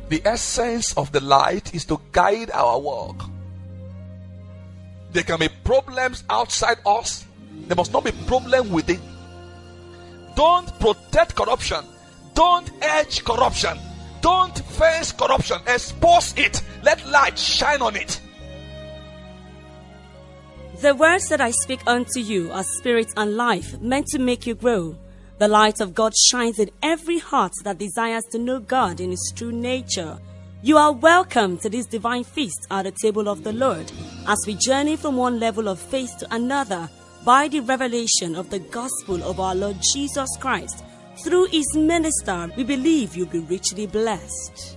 The essence of the light is to guide our walk. There can be problems outside us. There must not be problem within. Don't protect corruption. Don't edge corruption. Don't face corruption. Expose it. Let light shine on it. The words that I speak unto you are spirit and life, meant to make you grow. The light of God shines in every heart that desires to know God in His true nature. You are welcome to this divine feast at the table of the Lord, as we journey from one level of faith to another by the revelation of the gospel of our Lord Jesus Christ. Through His minister, we believe you'll be richly blessed.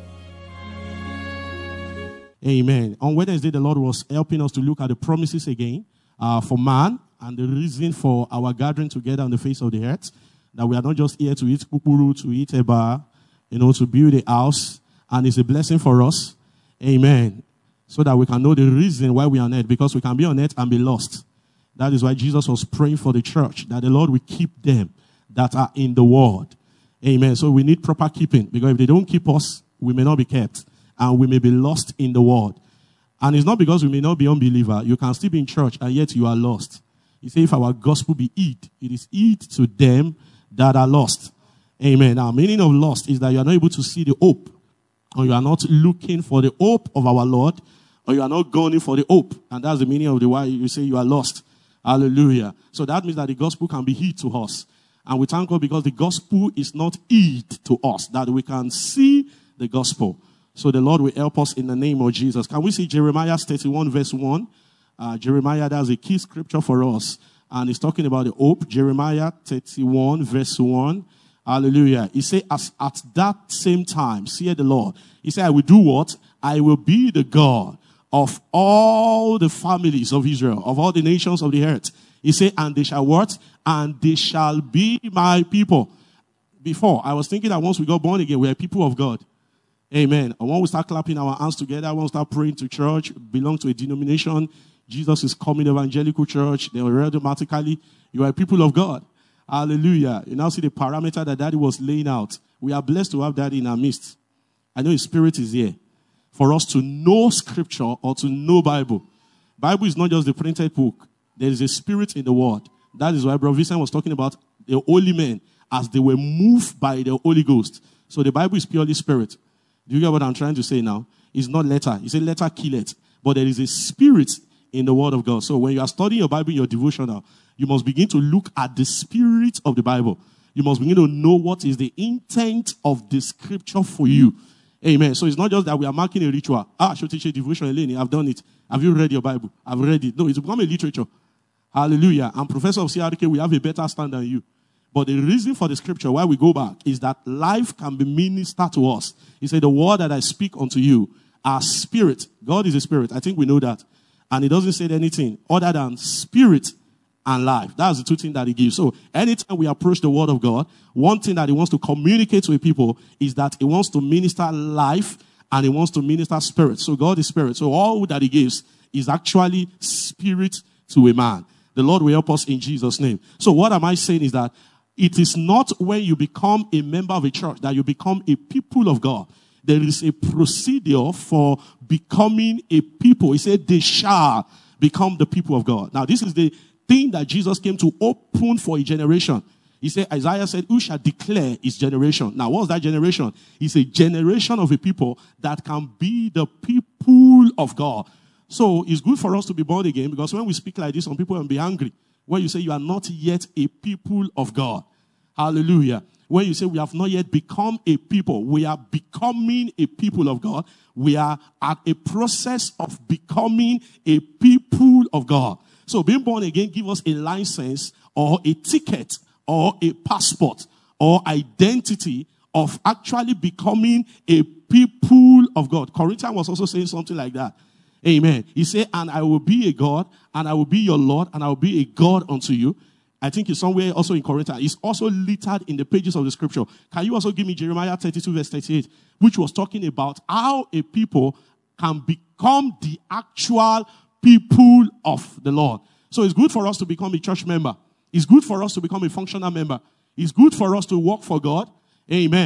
Amen. On Wednesday, the Lord was helping us to look at the promises again for man and the reason for our gathering together on the face of the earth. That we are not just here to eat kukuru, to eat eba, to build a house. And it's a blessing for us. Amen. So that we can know the reason why we are on earth. Because we can be on earth and be lost. That is why Jesus was praying for the church. That the Lord will keep them that are in the world. Amen. So we need proper keeping. Because if they don't keep us, we may not be kept. And we may be lost in the world. And it's not because we may not be unbeliever. You can still be in church and yet you are lost. He said, if our gospel be hid, it is hid to them that are lost. Amen. Now, meaning of lost is that you are not able to see the hope. Or you are not looking for the hope of our Lord. Or you are not going for the hope. And that's the meaning of the why you say you are lost. Hallelujah. So that means that the gospel can be hid to us. And we thank God because the gospel is not hid to us. That we can see the gospel. So the Lord will help us in the name of Jesus. Can we see Jeremiah 31 verse 1? Jeremiah, that's a key scripture for us. And it's talking about the hope. Jeremiah 31 verse 1. Hallelujah. He said, as at that same time, saith the Lord. He said, I will do what? I will be the God of all the families of Israel, of all the nations of the earth. He said, and they shall what? And they shall be my people. Before, I was thinking that once we got born again, we are people of God. Amen. And when we start clapping our hands together, when we start praying to church, belong to a denomination, Jesus is coming, evangelical church, then automatically, you are people of God. Hallelujah. You now see the parameter that Daddy was laying out. We are blessed to have Daddy in our midst. I know His Spirit is here for us to know Scripture or to know Bible. Bible is not just the printed book. There is a spirit in the Word. That is why Brother Vincent was talking about the holy men as they were moved by the Holy Ghost. So the Bible is purely spirit. Do you get what I'm trying to say now? It's not letter. He said letter kill it. But there is a spirit in the Word of God. So when you are studying your Bible in your devotional, you must begin to look at the spirit of the Bible. You must begin to know what is the intent of the scripture for you. Amen. So it's not just that we are marking a ritual. I should teach a devotion, Eleni. I've done it. Have you read your Bible? I've read it. No, it's become a literature. Hallelujah. And Professor of CRK, we have a better stand than you. But the reason for the scripture, why we go back, is that life can be ministered to us. He said, the word that I speak unto you are spirit. God is a spirit. I think we know that. And He doesn't say anything other than spirit and life. That's the two things that He gives. So anytime we approach the word of God, one thing that He wants to communicate to people is that He wants to minister life and He wants to minister spirit. So God is spirit. So all that He gives is actually spirit to a man. The Lord will help us in Jesus' name. So what am I saying is that it is not when you become a member of a church that you become a people of God. There is a procedure for becoming a people. He said they shall become the people of God. Now this is the thing that Jesus came to open for a generation. He said, Isaiah said, who shall declare his generation? Now what's that generation? It's a generation of a people that can be the people of God. So it's good for us to be born again, because when we speak like this, some people will be angry. When you say you are not yet a people of God. Hallelujah. When you say we have not yet become a people, we are becoming a people of God. We are at a process of becoming a people of God. So being born again gives us a license or a ticket or a passport or identity of actually becoming a people of God. Corinthians was also saying something like that. Amen. He said, and I will be a God, and I will be your Lord, and I will be a God unto you. I think it's somewhere also in Corinthians. It's also littered in the pages of the scripture. Can you also give me Jeremiah 32 verse 38, which was talking about how a people can become the actual people of the Lord. So it's good for us to become a church member. It's good for us to become a functional member. It's good for us to work for God. Amen.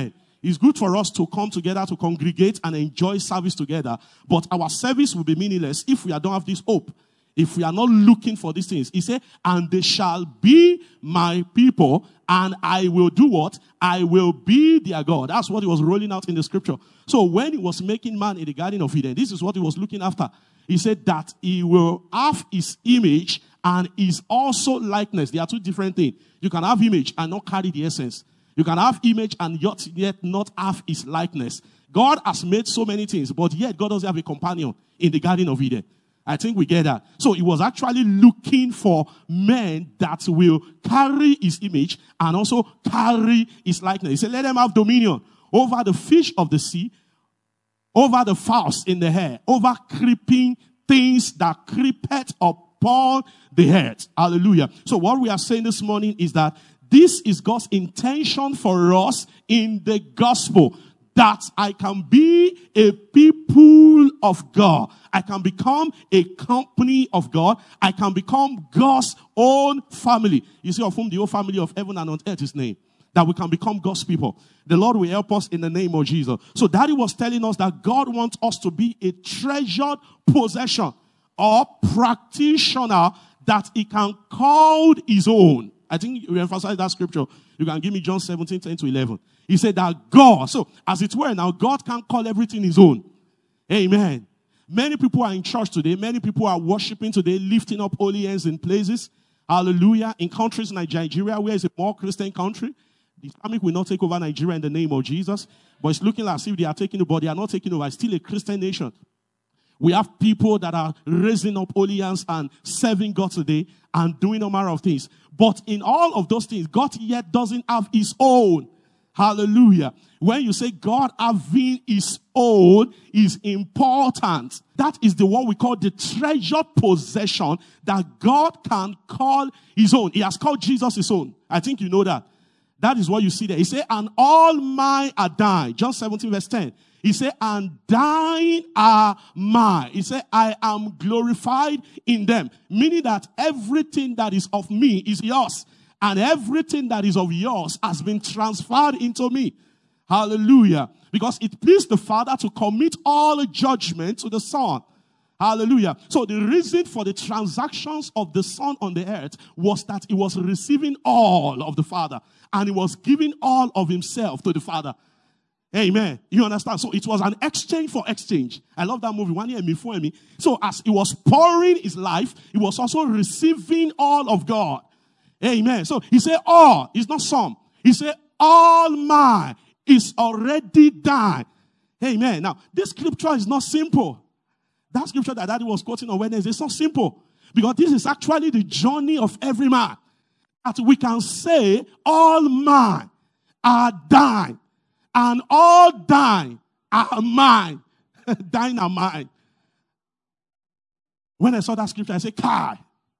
It's good for us to come together, to congregate and enjoy service together. But our service will be meaningless if we don't have this hope. If we are not looking for these things. He said, and they shall be my people, and I will do what? I will be their God. That's what he was rolling out in the scripture. So when he was making man in the Garden of Eden, this is what he was looking after. He said that he will have his image and his also likeness. They are two different things. You can have image and not carry the essence. You can have image and yet not have his likeness. God has made so many things, but yet God doesn't have a companion in the Garden of Eden. I think we get that. So he was actually looking for men that will carry his image and also carry his likeness. He said, let them have dominion over the fish of the sea, over the fowls in the air, over creeping things that creepeth upon the earth. Hallelujah. So what we are saying this morning is that this is God's intention for us in the gospel. That I can be a people of God. I can become a company of God. I can become God's own family. You see, of whom the whole family of heaven and on earth is named. That we can become God's people. The Lord will help us in the name of Jesus. So Daddy was telling us that God wants us to be a treasured possession or practitioner that he can call his own. I think you emphasize that scripture. You can give me John 17, 10 to 11. He said that God, so as it were now, God can call everything his own. Amen. Many people are in church today. Many people are worshiping today, lifting up holy hands in places. Hallelujah. In countries like Nigeria, where it's a more Christian country, the Islamic will not take over Nigeria in the name of Jesus. But it's looking like as if they are taking over, but they are not taking over. It's still a Christian nation. We have people that are raising up holy hands and serving God today and doing a number of things. But in all of those things, God yet doesn't have his own. Hallelujah. When you say God having his own is important, that is the what we call the treasured possession that God can call his own. He has called Jesus his own. I think you know that. That is what you see there. He said, and all mine are thine. John 17 verse 10. He said, and thine are mine. He said, I am glorified in them. Meaning that everything that is of me is yours. And everything that is of yours has been transferred into me. Hallelujah. Because it pleased the Father to commit all judgment to the Son. Hallelujah. So the reason for the transactions of the Son on the earth was that he was receiving all of the Father. And he was giving all of himself to the Father. Amen. You understand? So it was an exchange for exchange. I love that movie. 1 year before me. So as he was pouring his life, he was also receiving all of God. Amen. So he said all. It's not some. He said all mine is already done. Amen. Now, this scripture is not simple. That scripture that Daddy was quoting on Wednesday is not simple. Because this is actually the journey of every man. That we can say all mine are thine. And all thine are mine. Thine are mine. When I saw that scripture, I said, Kai.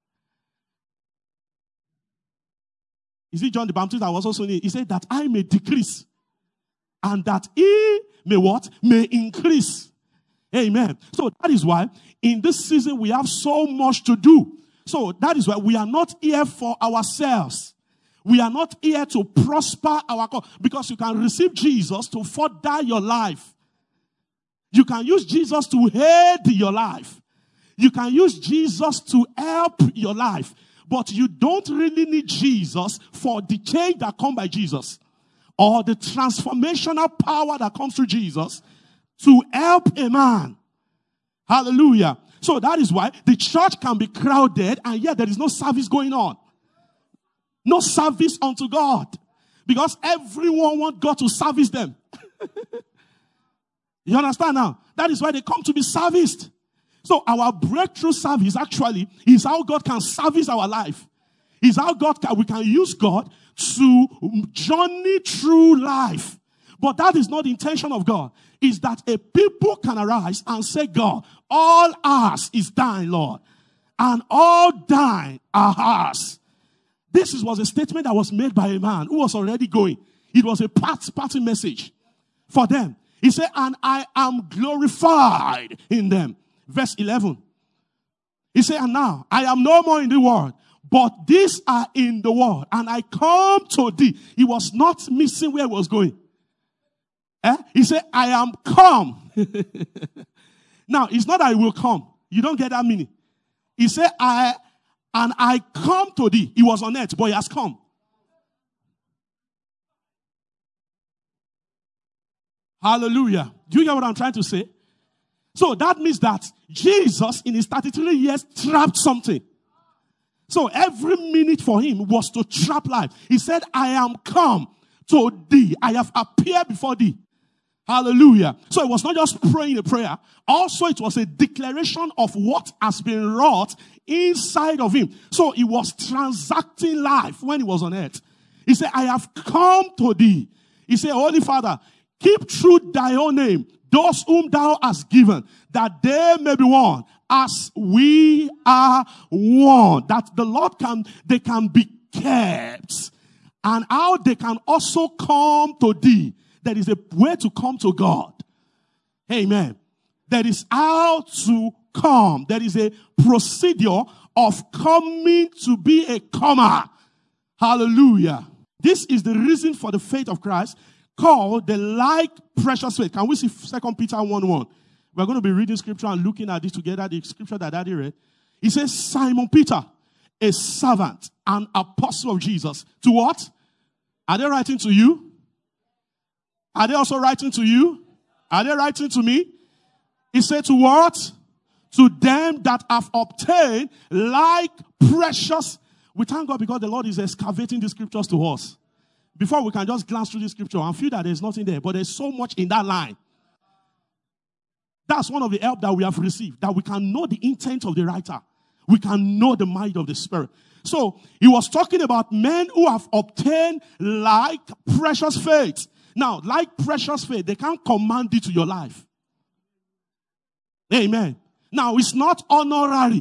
Is it John the Baptist that was also in it? He said that I may decrease. And that he may what? May increase. Amen. So that is why in this season we have so much to do. So that is why we are not here for ourselves. We are not here to prosper our cause. Because you can receive Jesus to further your life. You can use Jesus to aid your life. You can use Jesus to help your life. But you don't really need Jesus for the change that comes by Jesus. Or the transformational power that comes through Jesus to help a man. Hallelujah. So that is why the church can be crowded and yet there is no service going on. No service unto God. Because everyone wants God to service them. You understand now? That is why they come to be serviced. So our breakthrough service actually is how God can service our life. Is how we can use God to journey through life. But that is not the intention of God. Is that a people can arise and say, God, all ours is thine, Lord. And all thine are ours. This was a statement that was made by a man who was already going. It was a party message for them. He said, and I am glorified in them. Verse 11. He said, and now I am no more in the world, but these are in the world, and I come to thee. He was not missing where he was going. He said, I am come. Now, it's not I will come. You don't get that meaning. He said, I come to thee. He was on earth, but he has come. Hallelujah. Do you get what I'm trying to say? So that means that Jesus, in his 33 years, trapped something. So every minute for him was to trap life. He said, I am come to thee. I have appeared before thee. Hallelujah. So it was not just praying a prayer. Also, it was a declaration of what has been wrought inside of him. So he was transacting life when he was on earth. He said, I have come to thee. He said, Holy Father, keep true thy own name, those whom thou hast given, that they may be one, as we are one. That the Lord they can be kept. And how they can also come to thee. There is a way to come to God. Amen. There is how to come. There is a procedure of coming to be a comer. Hallelujah. This is the reason for the faith of Christ, called the like precious faith. Can we see 2 Peter 1:1? We're going to be reading scripture and looking at this together, the scripture that Daddy read. He says, Simon Peter, a servant and apostle of Jesus. To what? Are they writing to you? Are they also writing to you? Are they writing to me? He said to what? To them that have obtained like precious. We thank God because the Lord is excavating the scriptures to us. Before we can just glance through the scripture and feel that there's nothing there. But there's so much in that line. That's one of the help that we have received. That we can know the intent of the writer. We can know the mind of the Spirit. So, he was talking about men who have obtained like precious faith. Now, like precious faith, they can't command it to your life. Amen. Now, it's not honorary.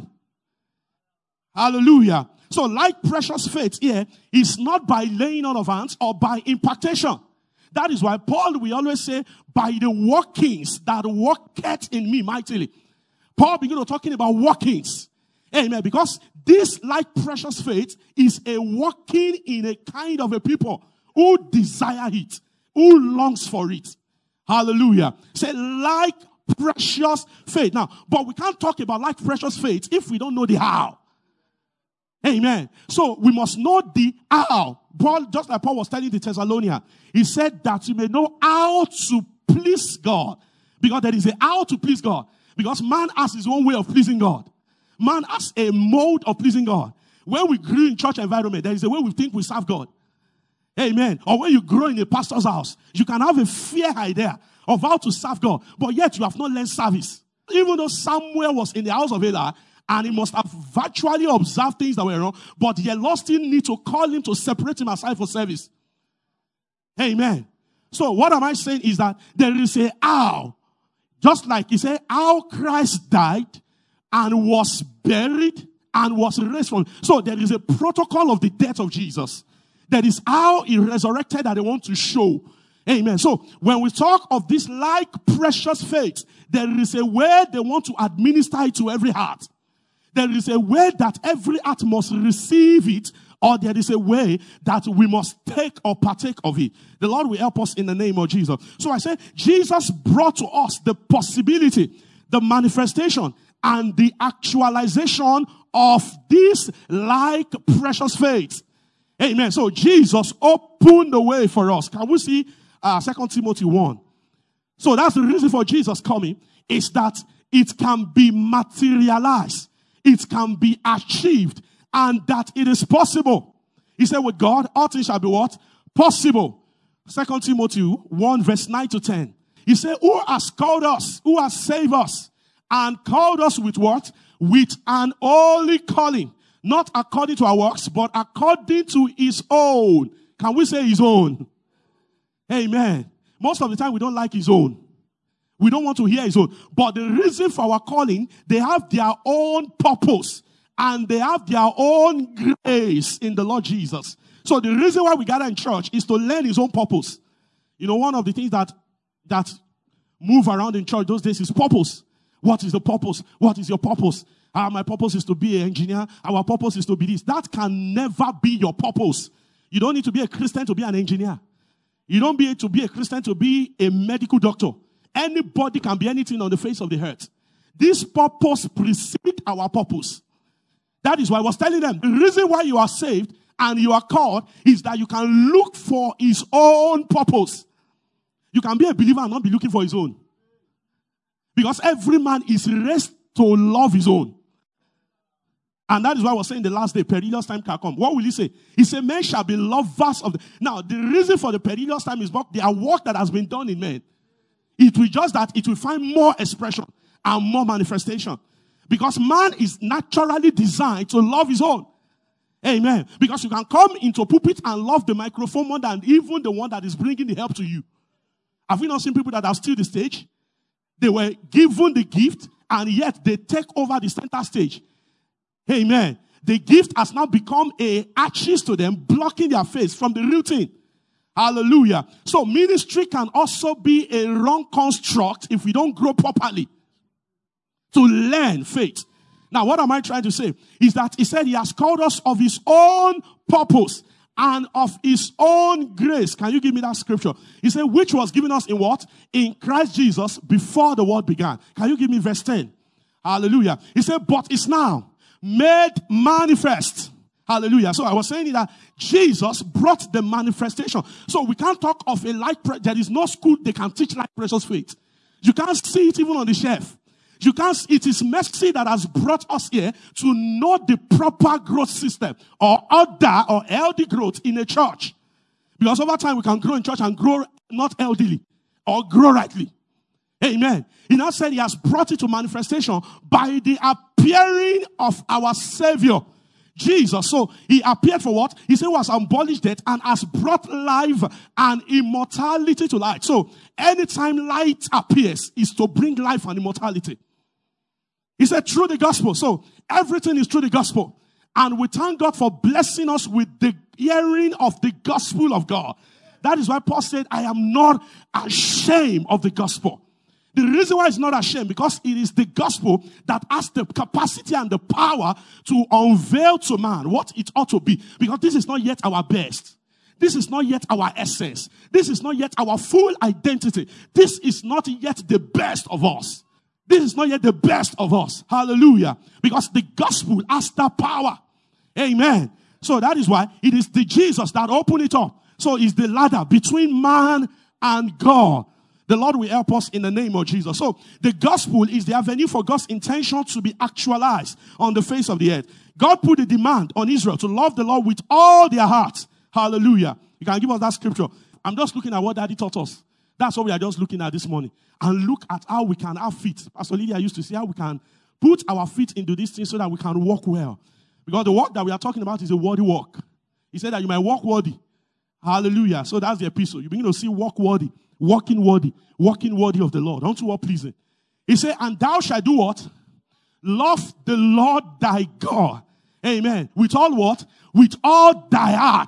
Hallelujah. So, like precious faith here is not by laying on of hands or by impartation. That is why Paul will always say, by the workings that worketh in me mightily. Paul began talking about workings. Amen. Because this like precious faith is a working in a kind of a people who desire it, who longs for it. Hallelujah. Say like precious faith. Now, but we can't talk about like precious faith if we don't know the how. Amen. So we must know the how. Paul, just like Paul was telling the Thessalonians, he said that you may know how to please God. Because there is a how to please God. Because man has his own way of pleasing God. Man has a mode of pleasing God. When we grew in church environment, there is a way we think we serve God. Amen. Or when you grow in a pastor's house, you can have a fair idea of how to serve God. But yet you have not learned service. Even though Samuel was in the house of Eli, and he must have virtually observed things that were wrong, but the Lord still need to call him to separate him aside for service. Amen. So what am I saying is that there is a how. Just like he said, how Christ died and was buried and was raised from. So there is a protocol of the death of Jesus. That is how he resurrected that they want to show. Amen. So when we talk of this like precious faith, there is a way they want to administer it to every heart. There is a way that every heart must receive it, or there is a way that we must take or partake of it. The Lord will help us in the name of Jesus. So I said, Jesus brought to us the possibility, the manifestation, and the actualization of this like precious faith. Amen. So Jesus opened the way for us. Can we see 2 Timothy 1? So that's the reason for Jesus coming, is that it can be materialized. It can be achieved, and that it is possible. He said with God, all things shall be what? Possible. 2 Timothy 1 verse 9 to 10. He said, who has called us, who has saved us, and called us with what? With an holy calling. Not according to our works, but according to his own. Can we say his own? Amen. Most of the time we don't like his own. We don't want to hear his own. But the reason for our calling, they have their own purpose. And they have their own grace in the Lord Jesus. So the reason why we gather in church is to learn his own purpose. You know, one of the things that move around in church those days is purpose. What is the purpose? What is your purpose? My purpose is to be an engineer. Our purpose is to be this. That can never be your purpose. You don't need to be a Christian to be an engineer. You don't need to be a Christian to be a medical doctor. Anybody can be anything on the face of the earth. This purpose precedes our purpose. That is why I was telling them, the reason why you are saved and you are called is that you can look for his own purpose. You can be a believer and not be looking for his own. Because every man is raised to love his own. And that is why I was saying the last day, perilous time can come. What will he say? He said, men shall be lovers of the... Now, the reason for the perilous time is what there are work that has been done in men. It will just that it will find more expression and more manifestation. Because man is naturally designed to love his own. Amen. Because you can come into pulpit and love the microphone more than even the one that is bringing the help to you. Have we not seen people that are still the stage? They were given the gift and yet they take over the center stage. Amen. The gift has now become a arches to them, blocking their face from the real thing. Hallelujah. So ministry can also be a wrong construct if we don't grow properly to learn faith. Now, what am I trying to say? Is that he said he has called us of his own purpose and of his own grace. Can you give me that scripture? He said, which was given us in what? In Christ Jesus before the world began. Can you give me verse 10? Hallelujah. He said, but it's now made manifest. Hallelujah. So I was saying that Jesus brought the manifestation. So we can't talk of a light. There is no school they can teach like precious faith. You can't see it even on the shelf. You can't. It is mercy that has brought us here to know the proper growth system or order or healthy growth in a church. Because over time we can grow in church and grow not healthily or grow rightly. Amen. He now said he has brought it to manifestation by the appearing of our Savior, Jesus. So he appeared for what? He said he has abolished death and has brought life and immortality to light. So anytime light appears is to bring life and immortality. He said through the gospel. So everything is through the gospel. And we thank God for blessing us with the hearing of the gospel of God. That is why Paul said, I am not ashamed of the gospel. The reason why it's not ashamed, because it is the gospel that has the capacity and the power to unveil to man what it ought to be. Because this is not yet our best. This is not yet our essence. This is not yet our full identity. This is not yet the best of us. This is not yet the best of us. Hallelujah. Because the gospel has that power. Amen. So that is why it is the Jesus that opened it up. So it's the ladder between man and God. The Lord will help us in the name of Jesus. So the gospel is the avenue for God's intention to be actualized on the face of the earth. God put a demand on Israel to love the Lord with all their heart. Hallelujah. You can give us that scripture. I'm just looking at what Daddy taught us. That's what we are just looking at this morning. And look at how we can have feet. Pastor Lydia used to say how we can put our feet into this thing so that we can walk well. Because the walk that we are talking about is a worthy walk. He said that you might walk worthy. Hallelujah. So that's the epistle. You begin to see walk worthy. Walking worthy of the Lord, unto what pleasing. He said, and thou shalt do what? Love the Lord thy God. Amen. With all what? With all thy heart.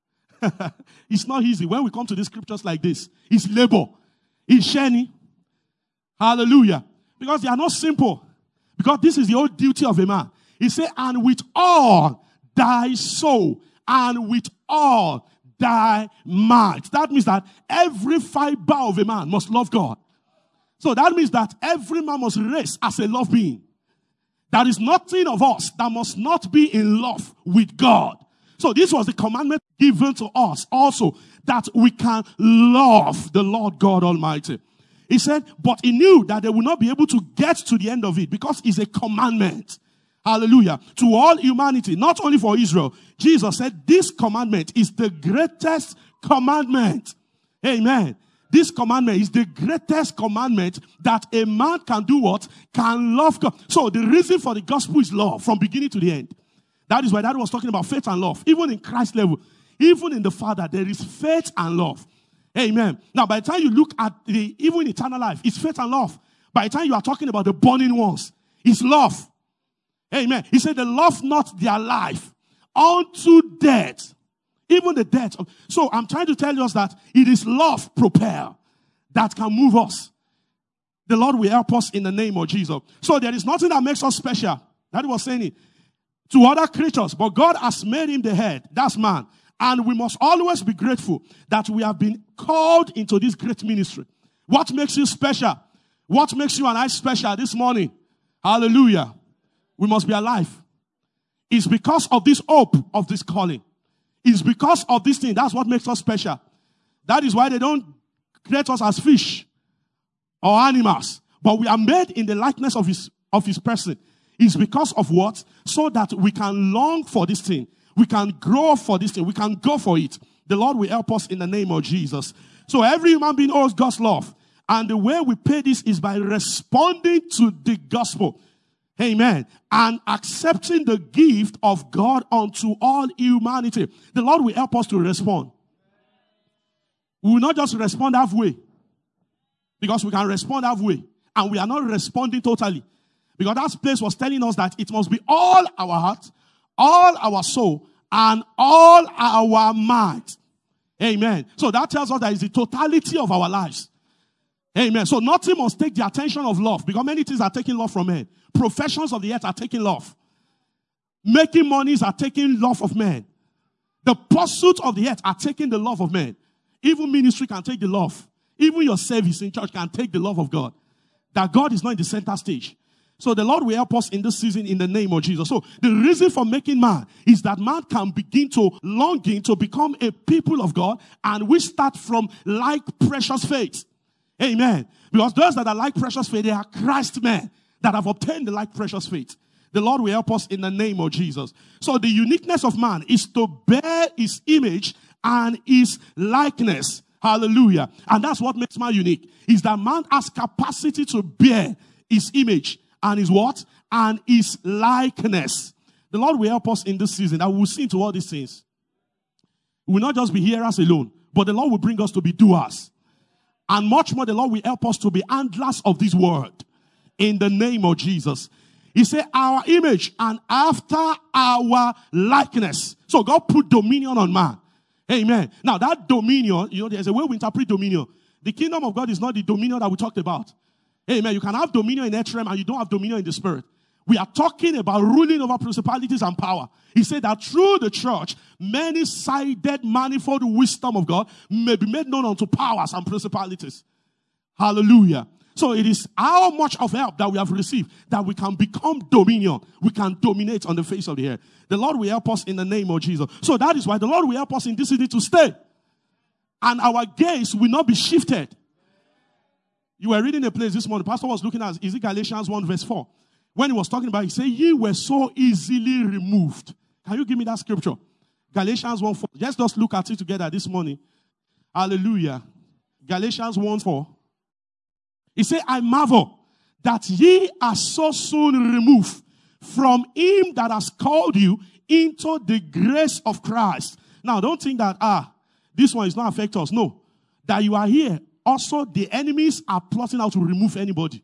It's not easy. When we come to these scriptures like this, it's labor. It's shiny. Hallelujah. Because they are not simple. Because this is the old duty of a man. He said, and with all thy soul, and with all thy might. That means that every fiber of a man must love God. So that means that every man must raise as a love being. There is nothing of us that must not be in love with God. So this was the commandment given to us also, that we can love the Lord God Almighty. He said, but he knew that they would not be able to get to the end of it because it's a commandment. Hallelujah. To all humanity, not only for Israel. Jesus said this commandment is the greatest commandment. Amen. This commandment is the greatest commandment that a man can do what? Can love God. So the reason for the gospel is love from beginning to the end. That is why Dad was talking about faith and love. Even in Christ level, even in the Father, there is faith and love. Amen. Now, by the time you look at even eternal life, it's faith and love. By the time you are talking about the burning ones, it's love. Amen. He said, they love not their life unto death. Even the death. So I'm trying to tell us that it is love propel that can move us. The Lord will help us in the name of Jesus. So there is nothing that makes us special. That was saying it. To other creatures. But God has made him the head. That's man. And we must always be grateful that we have been called into this great ministry. What makes you special? What makes you and I special this morning? Hallelujah. We must be alive. It's because of this hope of this calling. It's because of this thing. That's what makes us special. That is why they don't create us as fish or animals. But we are made in the likeness of his person. It's because of what? So that we can long for this thing. We can grow for this thing. We can go for it. The Lord will help us in the name of Jesus. So every human being owes God's love. And the way we pay this is by responding to the gospel. Amen. And accepting the gift of God unto all humanity. The Lord will help us to respond. We will not just respond halfway. Because we can respond halfway. And we are not responding totally. Because that place was telling us that it must be all our heart, all our soul, and all our might. Amen. So that tells us that it's the totality of our lives. Amen. So nothing must take the attention of love. Because many things are taking love from men. Professions of the earth are taking love. Making monies are taking love of men. The pursuit of the earth are taking the love of men. Even ministry can take the love. Even your service in church can take the love of God. That God is not in the center stage. So the Lord will help us in this season in the name of Jesus. So the reason for making man is that man can begin to longing to become a people of God, and we start from like precious faith. Amen. Because those that are like precious faith, they are Christ men that have obtained the like precious faith. The Lord will help us in the name of Jesus. So the uniqueness of man is to bear his image and his likeness. Hallelujah. And that's what makes man unique. Is that man has capacity to bear his image and his what? And his likeness. The Lord will help us in this season. That we will see into all these things. We will not just be hearers alone, but the Lord will bring us to be doers. And much more, the Lord will help us to be handlers of this word. In the name of Jesus. He said, our image and after our likeness. So God put dominion on man. Amen. Now that dominion, there's a way we interpret dominion. The kingdom of God is not the dominion that we talked about. Amen. You can have dominion in earth realm and you don't have dominion in the spirit. We are talking about ruling over principalities and power. He said that through the church, many-sided, manifold wisdom of God may be made known unto powers and principalities. Hallelujah. So it is how much of help that we have received that we can become dominion. We can dominate on the face of the earth. The Lord will help us in the name of Jesus. So that is why the Lord will help us in this city to stay. And our gaze will not be shifted. You were reading a place this morning. The pastor was looking at, is it Galatians 1 verse 4? When he was talking about it, he said, ye were so easily removed. Can you give me that scripture? Galatians 1 4. Just look at it together this morning. Hallelujah. Galatians 1 4. He said, I marvel that ye are so soon removed from him that has called you into the grace of Christ. Now, don't think that, this one is not affect us. No. That you are here. Also, the enemies are plotting out to remove anybody.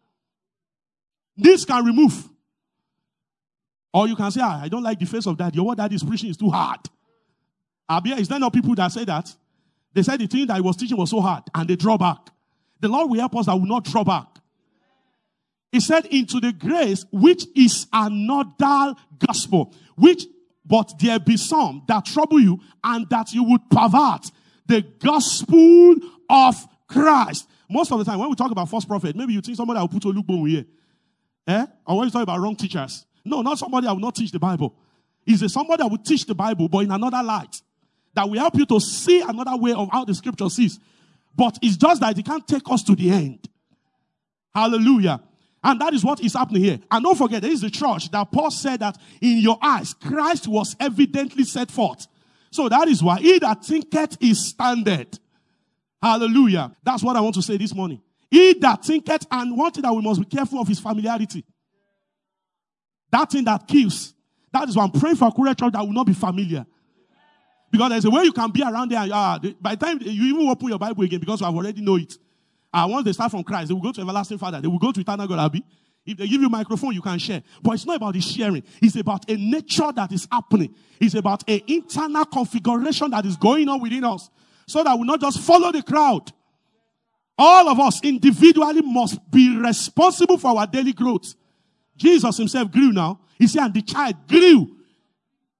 This can remove. Or you can say, I don't like the face of that. Your word that is preaching is too hard. Is there not people that say that? They said the thing that he was teaching was so hard and they draw back. The Lord will help us that will not draw back. He said, into the grace which is another gospel, but there be some that trouble you and that you would pervert the gospel of Christ. Most of the time when we talk about false prophet, maybe you think somebody will put a Olugbo here. Or when you talk about wrong teachers. No, not somebody that will not teach the Bible. It's somebody that will teach the Bible, but in another light. That will help you to see another way of how the scripture sees. But it's just that it can't take us to the end. Hallelujah. And that is what is happening here. And don't forget, there is the church that Paul said that in your eyes, Christ was evidently set forth. So that is why he that thinketh is standeth. Hallelujah. That's what I want to say this morning. He that thinketh, and one thing that we must be careful of is familiarity. That thing that kills. That is why I'm praying for a Korea church that will not be familiar. Because there's a way you can be around there. And, by the time you even open your Bible again, because you have already know it. Once they start from Christ, they will go to everlasting Father. They will go to eternal God, Abi. If they give you a microphone, you can share. But it's not about the sharing. It's about a nature that is happening. It's about an internal configuration that is going on within us. So that we not just follow the crowd. All of us individually must be responsible for our daily growth. Jesus himself grew now. He said, and the child grew.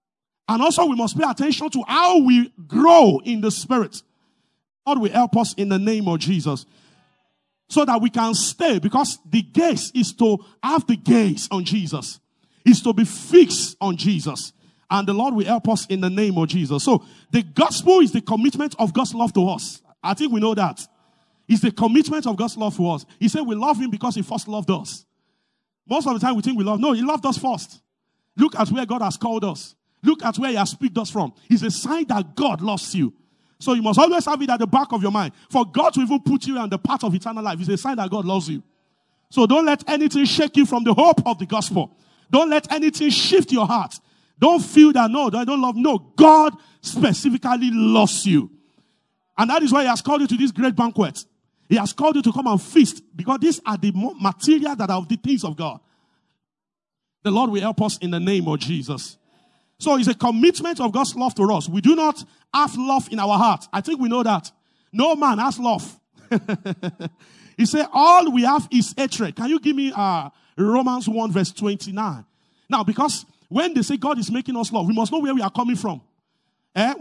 And also we must pay attention to how we grow in the Spirit. God will help us in the name of Jesus. So that we can stay, because the gaze is to have the gaze on Jesus. Is to be fixed on Jesus. And the Lord will help us in the name of Jesus. So the gospel is the commitment of God's love to us. I think we know that. It's the commitment of God's love to us. He said we love him because he first loved us. Most of the time we think we love. No, he loved us first. Look at where God has called us. Look at where he has picked us from. It's a sign that God loves you. So you must always have it at the back of your mind. For God to even put you on the path of eternal life is a sign that God loves you. So don't let anything shake you from the hope of the gospel. Don't let anything shift your heart. Don't feel that, no, I don't love. No, God specifically loves you. And that is why he has called you to this great banquet. He has called you to come and feast, because these are the material that are of the things of God. The Lord will help us in the name of Jesus. So it's a commitment of God's love to us. We do not have love in our heart. I think we know that. No man has love. He said, all we have is hatred. Can you give me Romans 1 verse 29? Now, because when they say God is making us love, we must know where we are coming from. Or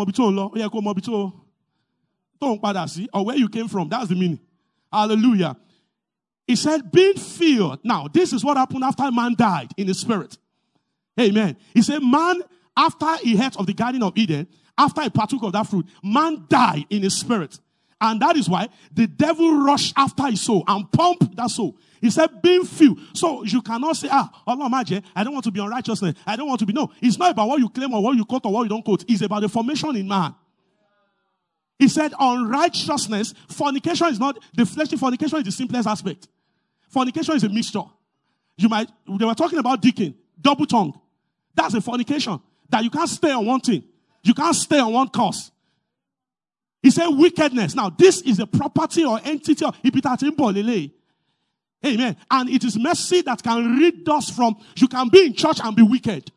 where you came from. That's the meaning. Hallelujah. He said, being filled. Now, this is what happened after man died in the spirit. Amen. He said, man, after he ate of the Garden of Eden, after he partook of that fruit, man died in his spirit. And that is why the devil rushed after his soul and pumped that soul. He said, being filled. So you cannot say, Allah, I don't want to be unrighteousness. I don't want to be. No, it's not about what you claim or what you quote or what you don't quote. It's about the formation in man. He said, unrighteousness, fornication is not, the fleshly fornication is the simplest aspect. Fornication is a mixture. They were talking about deacon, double tongue. That's a fornication. That you can't stay on one thing. You can't stay on one course. He said wickedness. Now, this is a property or entity of Amen. And it is mercy that can rid us from, you can be in church and be wicked.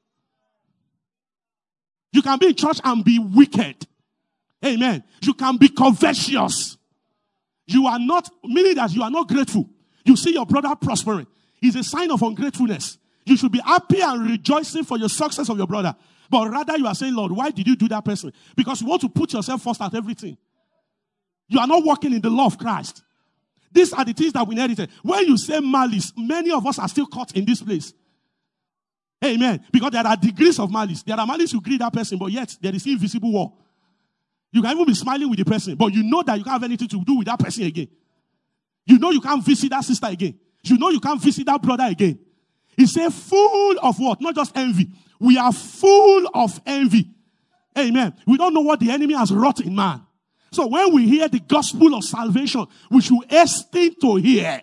You can be in church and be wicked. Amen. You can be covetous. You are not, meaning that you are not grateful. You see your brother prospering. It's a sign of ungratefulness. You should be happy and rejoicing for your success of your brother. But rather you are saying, Lord, why did you do that person? Because you want to put yourself first at everything. You are not walking in the law of Christ. These are the things that we inherited. When you say malice, many of us are still caught in this place. Amen. Because there are degrees of malice. There are malice you greet that person, but yet there is invisible war. You can even be smiling with the person, but you know that you can't have anything to do with that person again. You know you can't visit that sister again. You know you can't visit that brother again. He said, full of what? Not just envy. We are full of envy. Amen. We don't know what the enemy has wrought in man. So when we hear the gospel of salvation, we should hasten to hear.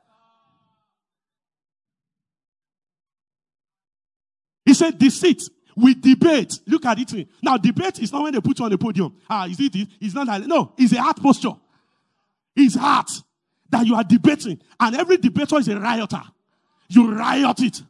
He said, deceit. We debate. Look at it. Now, debate is not when they put you on the podium. Is it? It's not that. No, it's a heart posture. It's heart that you are debating. And every debater is a rioter. You riot it.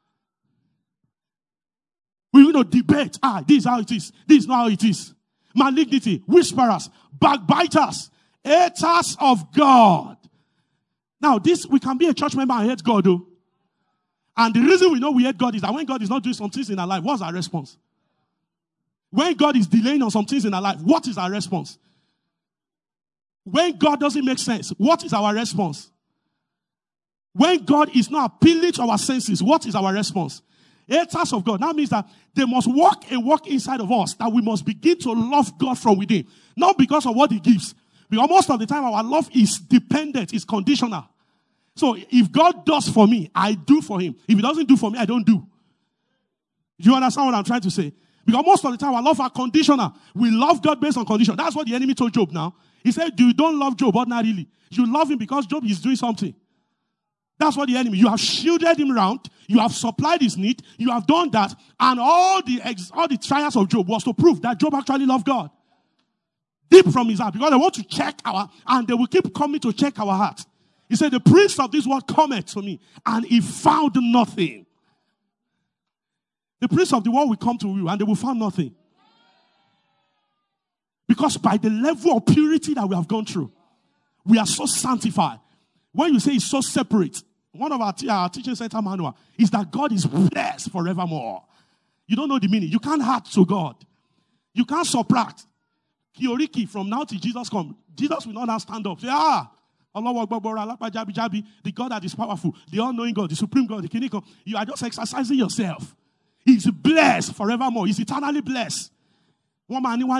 We will debate. This is how it is. This is not how it is. Malignity, whisperers, backbiters, haters of God. Now, we can be a church member and hate God, though. And the reason we know we hate God is that when God is not doing some things in our life, what's our response? When God is delaying on some things in our life, what is our response? When God doesn't make sense, what is our response? When God is not appealing to our senses, what is our response? Haters of God. That means that they must walk a walk inside of us, that we must begin to love God from within. Not because of what he gives. Because most of the time our love is dependent, is conditional. So if God does for me, I do for him. If he doesn't do for me, I don't do. Do you understand what I'm trying to say? Because most of the time our love are conditional. We love God based on condition. That's what the enemy told Job now. He said, you don't love Job ordinarily. You love him because Job is doing something. That's what the enemy. You have shielded him round. You have supplied his need. You have done that. And all the trials of Job was to prove that Job actually loved God. Deep from his heart. Because they want to check and they will keep coming to check our heart. He said, the prince of this world cometh to me, and he found nothing. The prince of the world will come to you, and they will find nothing. Because by the level of purity that we have gone through, we are so sanctified. When you say it's so separate, one of our teaching center manual is that God is blessed forevermore. You don't know the meaning. You can't add to God. You can't subtract. Kioriki, from now till Jesus comes, Jesus will not now stand up. Say, the God that is powerful, the all-knowing God, the supreme God, the King. You are just exercising yourself. He's blessed forevermore. He's eternally blessed. You don't know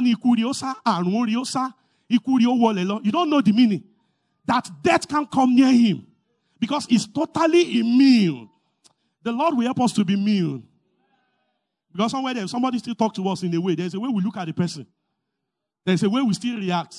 the meaning. That death can't come near him. Because he's totally immune. The Lord will help us to be immune. Because somewhere there, somebody still talk to us in a way. There's a way we look at the person. There's a way we still react.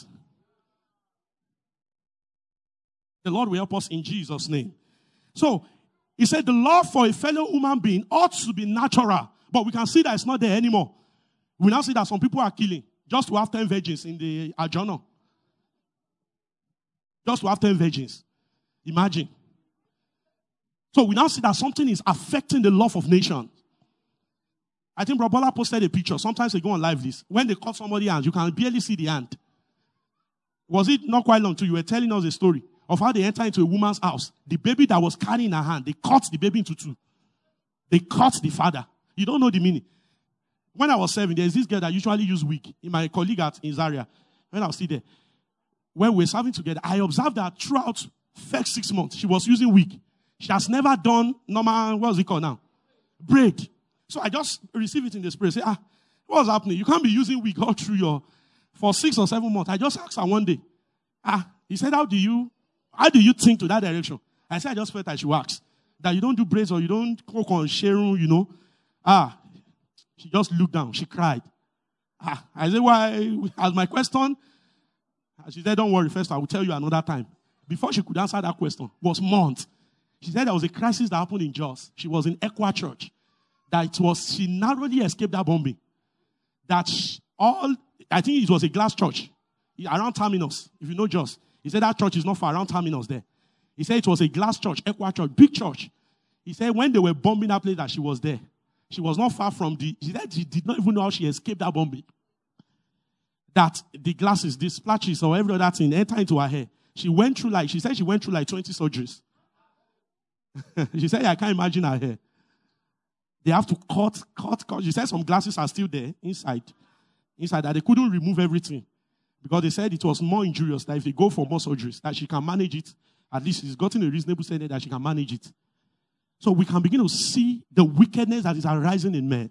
The Lord will help us in Jesus' name. So, he said the love for a fellow human being ought to be natural. But we can see that it's not there anymore. We now see that some people are killing just to have 10 virgins in the journal. Just to have 10 virgins. Imagine. So we now see that something is affecting the love of nations. I think Robola posted a picture. Sometimes they go on live this. When they cut somebody's hand, you can barely see the hand. Was it not quite long till you were telling us a story of how they entered into a woman's house? The baby that was carrying her hand, they cut the baby into two. They cut the father. You don't know the meaning. When I was 7, there's this girl that usually use wig. In my colleague in Zaria, when I was still there. When we were serving together, I observed that throughout first 6 months, she was using wig. She has never done normal, what's it called now? Braid. So I just received it in the spirit. Say, what's happening? You can't be using wig all through for 6 or 7 months. I just asked her one day. He said, how do you think to that direction? I said, I just felt I should ask. That you don't do braids or you don't cook on sharing, you know. She just looked down. She cried. I said, why? As my question, she said, don't worry, first I will tell you another time. Before she could answer that question, it was months. She said there was a crisis that happened in Jos. She was in Equa Church. She narrowly escaped that bombing. I think it was a glass church around Terminus. If you know Jos, he said that church is not far around Terminus there. He said it was a glass church, Equa Church, big church. He said when they were bombing that place that she was there, she was not far from she said she did not even know how she escaped that bombing. That the glasses, the splashes or every other thing entered into her hair. She said she went through like 20 surgeries. She said, I can't imagine her hair. They have to cut. She said some glasses are still there inside that they couldn't remove everything. Because they said it was more injurious that if they go for more surgeries, that she can manage it. At least she's gotten a reasonable standard that she can manage it. So we can begin to see the wickedness that is arising in men.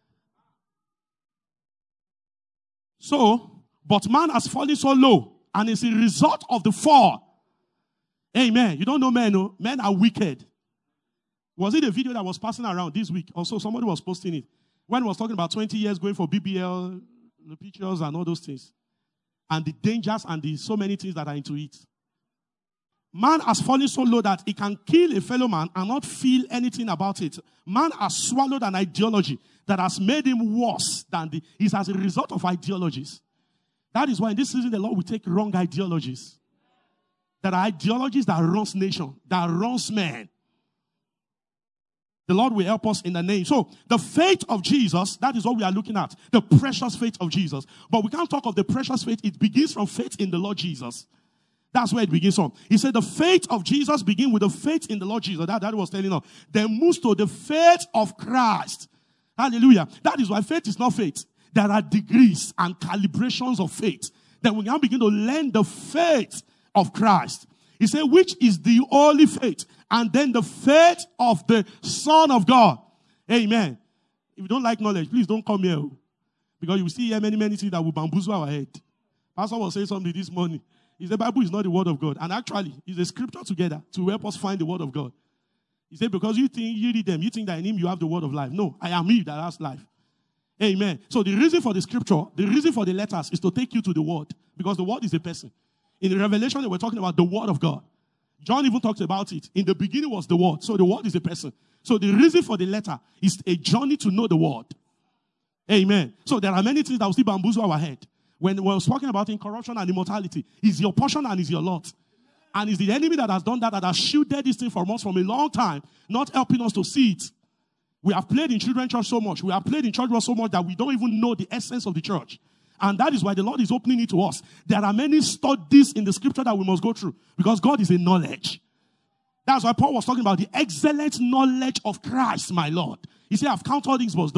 So, but man has fallen so low, and it's a result of the fall. Amen. You don't know men, no? Men are wicked. Was it a video that was passing around this week? Also, somebody was posting it. When he was talking about 20 years going for BBL, the pictures and all those things. And the dangers and the so many things that are into it. Man has fallen so low that he can kill a fellow man and not feel anything about it. Man has swallowed an ideology that has made him worse than is as a result of ideologies. That is why in this season the Lord will take wrong ideologies. There are ideologies that runs nation, that runs man. The Lord will help us in the name. So, the faith of Jesus, that is what we are looking at. The precious faith of Jesus. But we can't talk of the precious faith. It begins from faith in the Lord Jesus. That's where it begins from. He said the faith of Jesus begins with the faith in the Lord Jesus. That was telling us. Then moves to the faith of Christ. Hallelujah. That is why faith is not faith. There are degrees and calibrations of faith. Then we can begin to learn the faith of Christ. He said, which is the holy faith. And then the faith of the Son of God. Amen. If you don't like knowledge, please don't come here. Because you will see here many things that will bamboozle our head. Pastor was saying something this morning. He said, the Bible is not the word of God. And actually, it's a scripture together to help us find the word of God. He said, because you read them, you think that in him you have the word of life. No, I am he that has life. Amen. So the reason for the scripture, the reason for the letters is to take you to the word. Because the word is a person. In the Revelation, they were talking about the word of God. John even talked about it. In the beginning was the word. So the word is a person. So the reason for the letter is a journey to know the word. Amen. So there are many things that will still bamboozle our head. When we were talking about incorruption and immortality, it's your portion and it's your lot. And it's the enemy that has done that has shielded this thing from us from a long time, not helping us to see it. We have played in children's church so much. We have played in church so much that we don't even know the essence of the church. And that is why the Lord is opening it to us. There are many studies in the scripture that we must go through. Because God is a knowledge. That's why Paul was talking about the excellent knowledge of Christ, my Lord. He said, I've counted all things was done.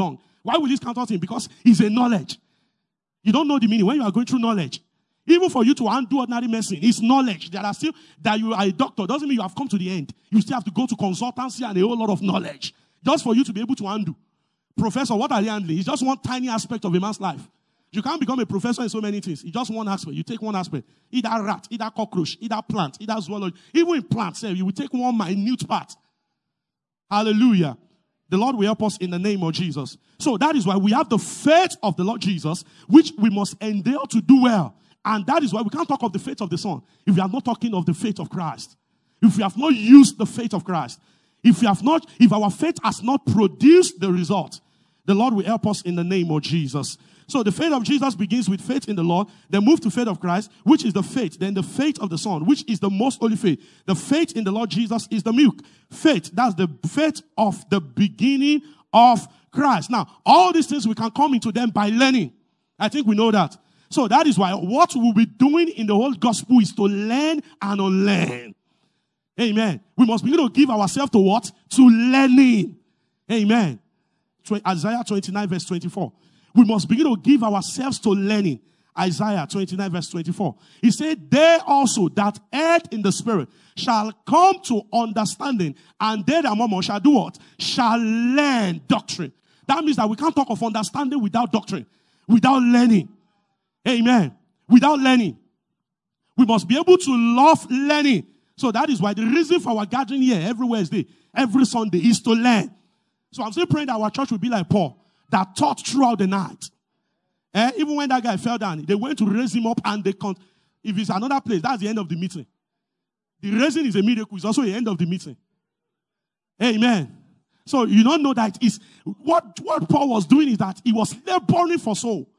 Why will this count us in? Because it's a knowledge. You don't know the meaning. When you are going through knowledge, even for you to undo ordinary medicine, it's knowledge. There are still, that you are a doctor doesn't mean you have come to the end. You still have to go to consultancy and a whole lot of knowledge just for you to be able to undo. Professor, what are they handling? It's just one tiny aspect of a man's life. You can't become a professor in so many things. It's just one aspect. You take one aspect. Either rat, either cockroach, either plant, either zoology. Even in plants, you will take one minute part. Hallelujah. The Lord will help us in the name of Jesus. So that is why we have the faith of the Lord Jesus, which we must endeavor to do well. And that is why we can't talk of the faith of the Son if we are not talking of the faith of Christ. If we have not used the faith of Christ. If our faith has not produced the result, the Lord will help us in the name of Jesus. So the faith of Jesus begins with faith in the Lord, then move to faith of Christ, which is the faith, then the faith of the Son, which is the most holy faith. The faith in the Lord Jesus is the milk. Faith, that's the faith of the beginning of Christ. Now, all these things we can come into them by learning. I think we know that. So that is why what we'll be doing in the whole gospel is to learn and unlearn. Amen. We must begin to give ourselves to what? To learning. Amen. Isaiah 29 verse 24. We must begin to give ourselves to learning. Isaiah 29 verse 24. He said, they also that erred in the spirit shall come to understanding, and they that murmur shall do what? Shall learn doctrine. That means that we can't talk of understanding without doctrine, without learning. Amen. Without learning. We must be able to love learning. So that is why the reason for our gathering here every Wednesday, every Sunday is to learn. So I'm still praying that our church will be like Paul, that taught throughout the night. Even when that guy fell down, they went to raise him up, and if it's another place, that's the end of the meeting. The raising is a miracle. It's also the end of the meeting. Amen. So you don't know that is what Paul was doing is that he was laboring for soul.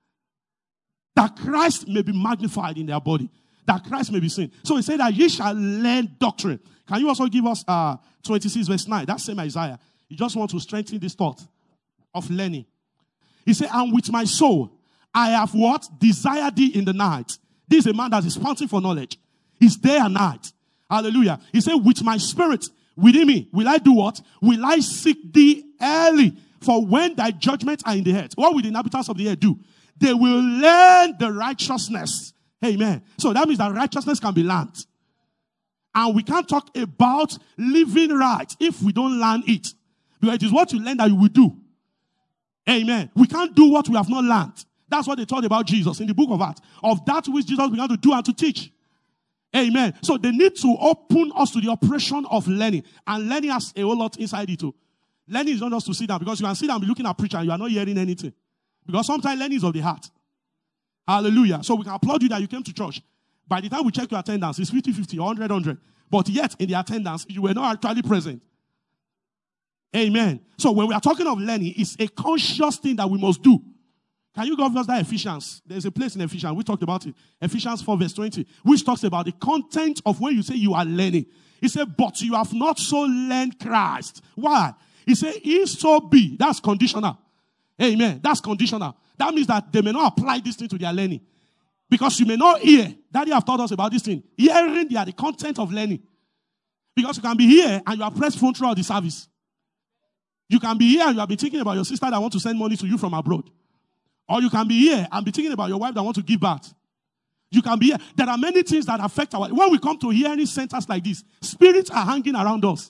That Christ may be magnified in their body. That Christ may be seen. So he said that ye shall learn doctrine. Can you also give us 26 verse 9? That's same Isaiah. You just want to strengthen this thought of learning. He said, and with my soul, I have what? Desired thee in the night. This is a man that is panting for knowledge. He's day and night. Hallelujah. He said, with my spirit within me, will I do what? Will I seek thee early? For when thy judgments are in the earth, what will the inhabitants of the earth do? They will learn the righteousness. Amen. So that means that righteousness can be learned. And we can't talk about living right if we don't learn it. Because it is what you learn that you will do. Amen. We can't do what we have not learned. That's what they taught about Jesus in the book of Acts. Of that which Jesus began to do and to teach. Amen. So they need to open us to the operation of learning. And learning has a whole lot inside it too. Learning is not just to sit down, because you can sit down and be looking at preacher and you are not hearing anything. Because sometimes learning is of the heart. Hallelujah. So we can applaud you that you came to church. By the time we check your attendance, it's 50-50, 100-100. But yet, in the attendance, you were not actually present. Amen. So when we are talking of learning, it's a conscious thing that we must do. Can you go over that Ephesians? There's a place in Ephesians. We talked about it. Ephesians 4 verse 20, which talks about the content of when you say you are learning. He said, but you have not so learned Christ. Why? He said, if so be. That's conditional. Amen. That's conditional. That means that they may not apply this thing to their learning. Because you may not hear. Daddy have taught us about this thing. Hearing, they are the content of learning. Because you can be here and you are pressed phone throughout the service. You can be here and you have been thinking about your sister that want to send money to you from abroad. Or you can be here and be thinking about your wife that want to give birth. You can be here. There are many things that affect our... When we come to hearing centers like this, spirits are hanging around us.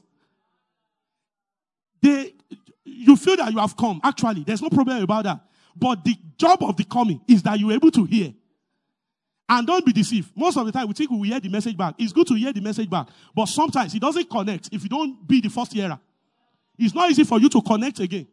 You feel that you have come. Actually, there's no problem about that. But the job of the coming is that you're able to hear. And don't be deceived. Most of the time, we think we will hear the message back. It's good to hear the message back. But sometimes it doesn't connect if you don't be the first hearer. It's not easy for you to connect again.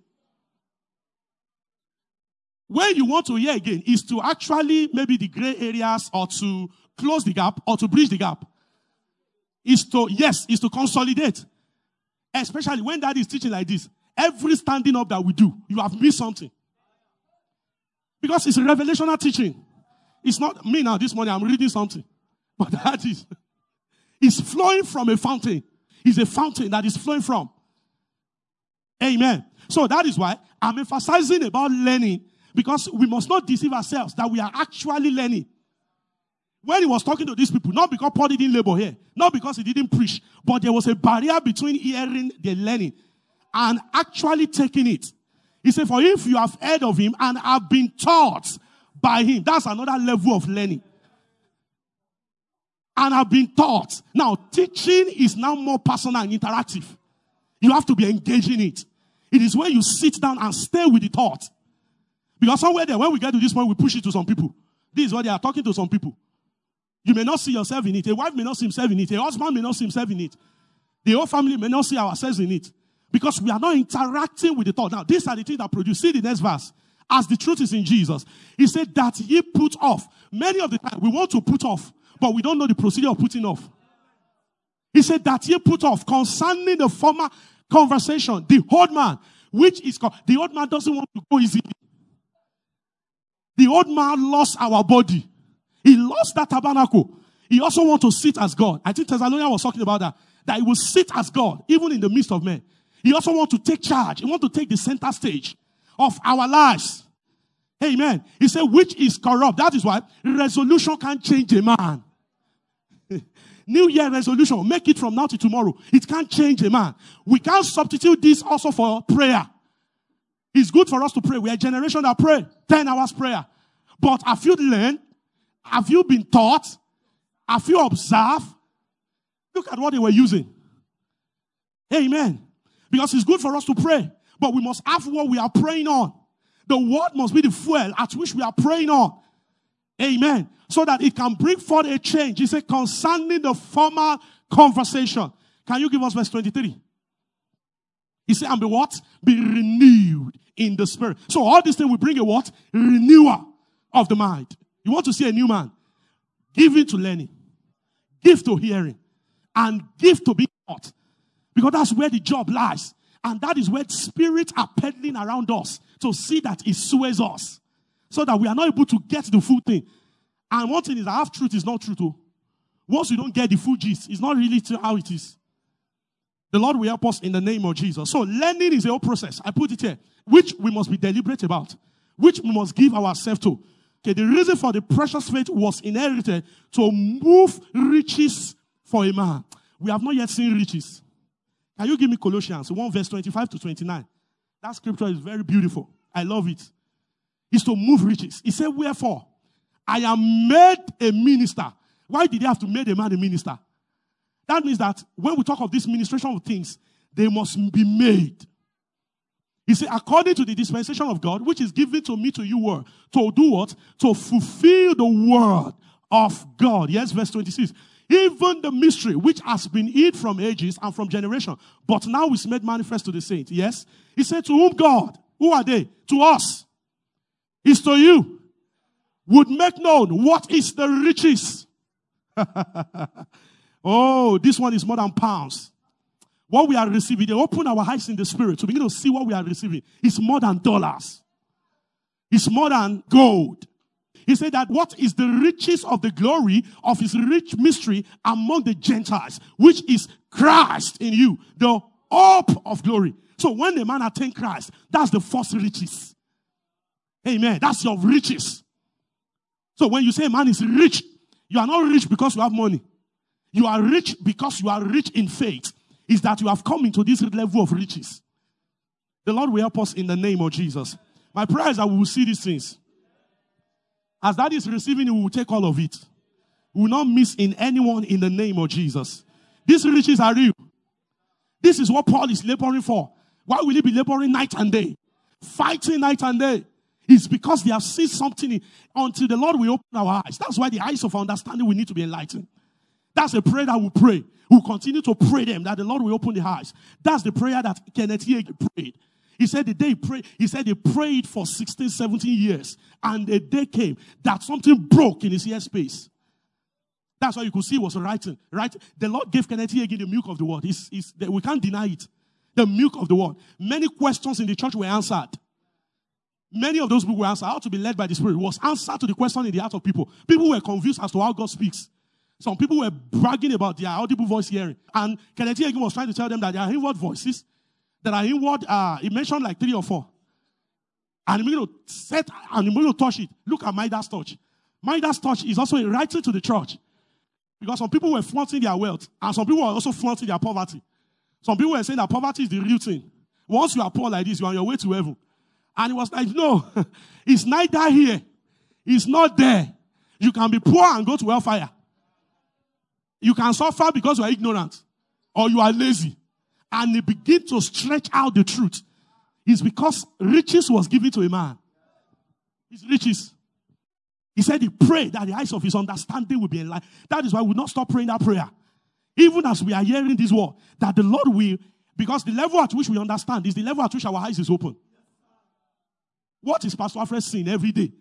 When you want to hear again, is to actually maybe the gray areas or to close the gap or to bridge the gap. Is to consolidate. Especially when Daddy is teaching like this. Every standing up that we do, you have missed something. Because it's a revelational teaching. It's not me now this morning, I'm reading something. But that is, it's flowing from a fountain. It's a fountain that is flowing from. Amen. So that is why I'm emphasizing about learning, because we must not deceive ourselves that we are actually learning. When he was talking to these people, not because Paul didn't labor here, not because he didn't preach, but there was a barrier between hearing the learning and actually taking it. He said, for if you have heard of him and have been taught by him, that's another level of learning. And have been taught. Now, teaching is now more personal and interactive. You have to be engaged in it. It is when you sit down and stay with the thought. Because somewhere there, when we get to this point, we push it to some people. This is what they are talking to some people. You may not see yourself in it. A wife may not see himself in it. A husband may not see himself in it. The whole family may not see ourselves in it. Because we are not interacting with the thought. Now, these are the things that produce. See the next verse. As the truth is in Jesus. He said that ye put off. Many of the time, we want to put off, but we don't know the procedure of putting off. He said that ye put off concerning the former conversation, the old man, which is called, the old man doesn't want to go easy. The old man lost our body. He lost that tabernacle. He also wants to sit as God. I think Thessalonians was talking about that. That he will sit as God, even in the midst of men. He also wants to take charge. He wants to take the center stage of our lives. Amen. He said, which is corrupt. That is why resolution can't change a man. New Year resolution, make it from now to tomorrow. It can't change a man. We can't substitute this also for prayer. It's good for us to pray. We are a generation that pray 10 hours prayer. But have you learned? Have you been taught? Have you observed? Look at what they were using. Amen. Because it's good for us to pray. But we must have what we are praying on. The word must be the fuel at which we are praying on. Amen. So that it can bring forth a change. He said, concerning the former conversation. Can you give us verse 23? He said, and be what? Be renewed in the spirit. So all these things will bring a what? Renewal of the mind. You want to see a new man? Give in to learning. Give to hearing. And give to being taught. Because that's where the job lies. And that is where spirits are peddling around us to see that it sways us. So that we are not able to get the full thing. And one thing is that half truth is not true too. Once you don't get the full gist, it's not really how it is. The Lord will help us in the name of Jesus. So learning is a whole process. I put it here. Which we must be deliberate about. Which we must give ourselves to. Okay, the reason for the precious faith was inherited to move riches for a man. We have not yet seen riches. Can you give me Colossians 1 verse 25 to 29? That scripture is very beautiful. I love it. It's to move riches. He said, wherefore, I am made a minister. Why did they have to make a man a minister? That means that when we talk of this ministration of things, they must be made. He said, according to the dispensation of God, which is given to me to you, word, to do what? To fulfill the word of God. Yes, verse 26. Even the mystery which has been hid from ages and from generation, but now is made manifest to the saints. Yes. He said, to whom God, who are they? To us. Is to you. Would make known what is the riches. Oh, this one is more than pounds. What we are receiving, they open our eyes in the spirit to begin to see what we are receiving. It's more than dollars. It's more than gold. He said that what is the riches of the glory of his rich mystery among the Gentiles, which is Christ in you, the hope of glory. So when the man attains Christ, that's the first riches. Amen. That's your riches. So when you say a man is rich, you are not rich because you have money. You are rich because you are rich in faith. Is that you have come into this level of riches. The Lord will help us in the name of Jesus. My prayer is that we will see these things. As that is receiving it, we will take all of it. We will not miss in anyone in the name of Jesus. These riches are real. This is what Paul is laboring for. Why will he be laboring night and day? Fighting night and day. It's because they have seen something until the Lord will open our eyes. That's why the eyes of understanding we need to be enlightened. That's a prayer that we pray. We'll continue to pray them that the Lord will open the eyes. That's the prayer that Kenneth Hagin prayed. He said the day he prayed, he said he prayed for 16, 17 years. And the day came that something broke in his ear space. That's why you could see he was writing. Right? The Lord gave Kenneth Hagin the milk of the word. We can't deny it. The milk of the word. Many questions in the church were answered. Many of those people were answered. How to be led by the Spirit was answer to the question in the heart of people. People were confused as to how God speaks. Some people were bragging about their audible voice hearing. And Kenneth Hagin was trying to tell them that there are inward voices. That are inward, he mentioned like 3 or 4. And I'm going to set, and I'm going to touch it. Look at Midas touch. Midas touch is also a writing to the church. Because some people were flaunting their wealth. And some people were also flaunting their poverty. Some people were saying that poverty is the real thing. Once you are poor like this, you are on your way to heaven. And he was like, no, it's neither here. It's not there. You can be poor and go to hellfire. You can suffer because you are ignorant or you are lazy. And he began to stretch out the truth. It's because riches was given to a man. It's riches. He said he prayed that the eyes of his understanding will be enlightened. That is why we will not stop praying that prayer. Even as we are hearing this word, that the Lord will, because the level at which we understand is the level at which our eyes is open. What is Pastor Alfred seeing every day?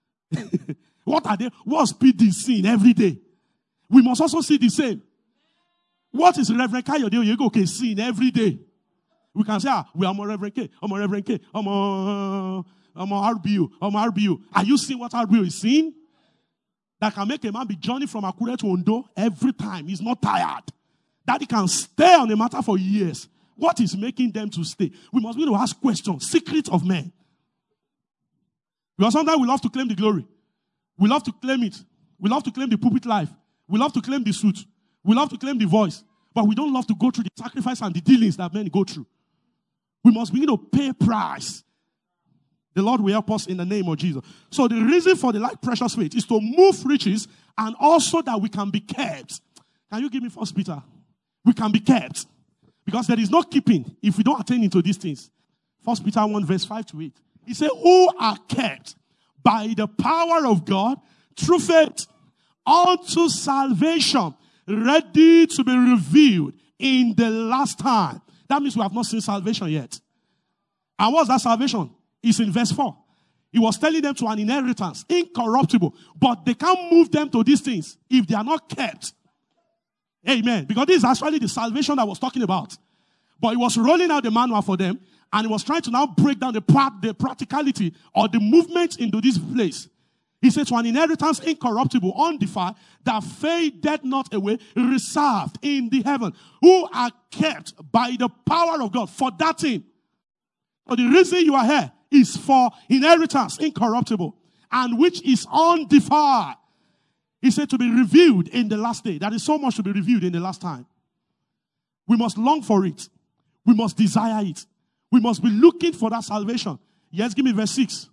What's PD seeing every day? We must also see the same. What is Reverend Kayode Oyegoke seeing every day? We can say, we are more Reverend K, I'm more Reverend K, I'm more RBU. Are you seeing what RBU is seeing? That can make a man be journeying from Akure to Ondo every time. He's not tired. That he can stay on a matter for years. What is making them to stay? We must be able to ask questions. Secrets of men. Because sometimes we love to claim the glory. We love to claim it. We love to claim the pulpit life. We love to claim the suit. We love to claim the voice. But we don't love to go through the sacrifice and the dealings that men go through. We must begin to pay price. The Lord will help us in the name of Jesus. So the reason for the like precious faith is to move riches and also that we can be kept. Can you give me 1 Peter? We can be kept. Because there is no keeping if we don't attain into these things. 1 Peter 1 verse 5 to 8. He said, who are kept by the power of God through faith unto salvation, ready to be revealed in the last time. That means we have not seen salvation yet. And what's that salvation? It's in verse 4. He was telling them to an inheritance, incorruptible. But they can't move them to these things if they are not kept. Amen. Because this is actually the salvation I was talking about. But he was rolling out the manual for them. And he was trying to now break down the practicality or the movement into this place. He said, to an inheritance incorruptible, undefiled, that fadeth not away, reserved in the heaven, who are kept by the power of God for that thing. But the reason you are here is for inheritance incorruptible, and which is undefiled. He said to be revealed in the last day. That is so much to be revealed in the last time. We must long for it. We must desire it. We must be looking for that salvation. Yes, give me verse 6.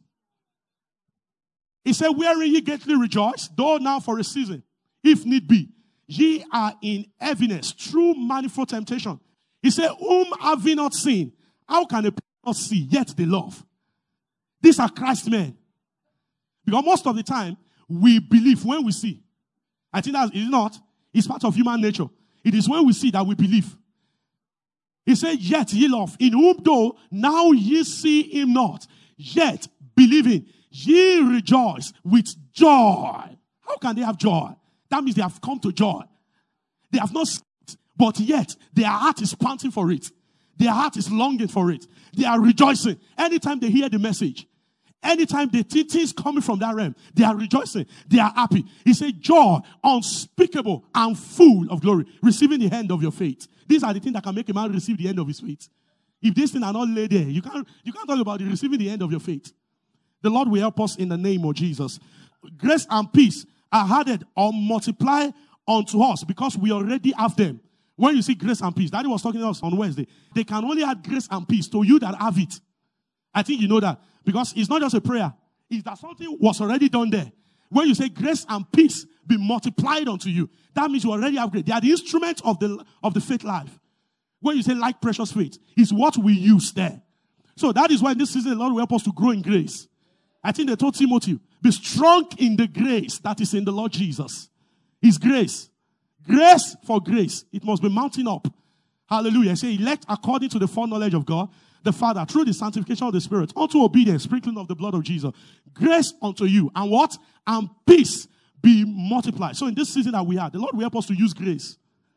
He said, wherein ye greatly rejoice, though now for a season, if need be, ye are in heaviness, through manifold temptation. He said, whom have we not seen? How can a people not see, yet they love? These are Christ men. Because most of the time, we believe when we see. I think that is not. It's part of human nature. It is when we see that we believe. He said, yet ye love, in whom though now ye see him not, yet believing, ye rejoice with joy. How can they have joy? That means they have come to joy. They have not seen it, but yet their heart is panting for it. Their heart is longing for it. They are rejoicing. Anytime they hear the message, anytime they see things coming from that realm, they are rejoicing. They are happy. He said, joy unspeakable and full of glory, receiving the end of your faith. These are the things that can make a man receive the end of his faith. If these things are not laid there, you can't talk about receiving the end of your faith. The Lord will help us in the name of Jesus. Grace and peace are added or multiplied unto us because we already have them. When you see grace and peace, Daddy was talking to us on Wednesday. They can only add grace and peace to you that have it. I think you know that. Because it's not just a prayer. It's that something was already done there. When you say grace and peace be multiplied unto you, that means you already have grace. They are the instruments of the faith life. When you say like precious faith, it's what we use there. So that is why this season the Lord will help us to grow in grace. I think they told Timothy, be strong in the grace that is in the Lord Jesus. His grace. Grace for grace. It must be mounting up. Hallelujah. I say elect according to the foreknowledge of God, the Father, through the sanctification of the Spirit, unto obedience, sprinkling of the blood of Jesus. Grace unto you. And what? And peace be multiplied. So in this season that we are, the Lord will help us to use grace.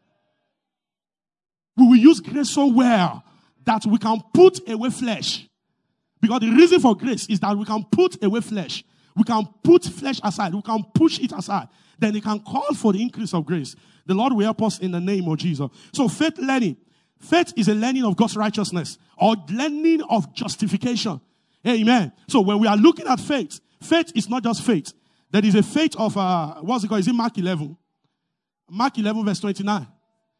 We will use grace so well that we can put away flesh. Because the reason for grace is that we can put away flesh. We can put flesh aside. We can push it aside. Then it can call for the increase of grace. The Lord will help us in the name of Jesus. So faith learning. Faith is a learning of God's righteousness or learning of justification. Amen. So when we are looking at faith, faith is not just faith. There is a faith of, what's it called? Is it Mark 11? Mark 11 verse 29.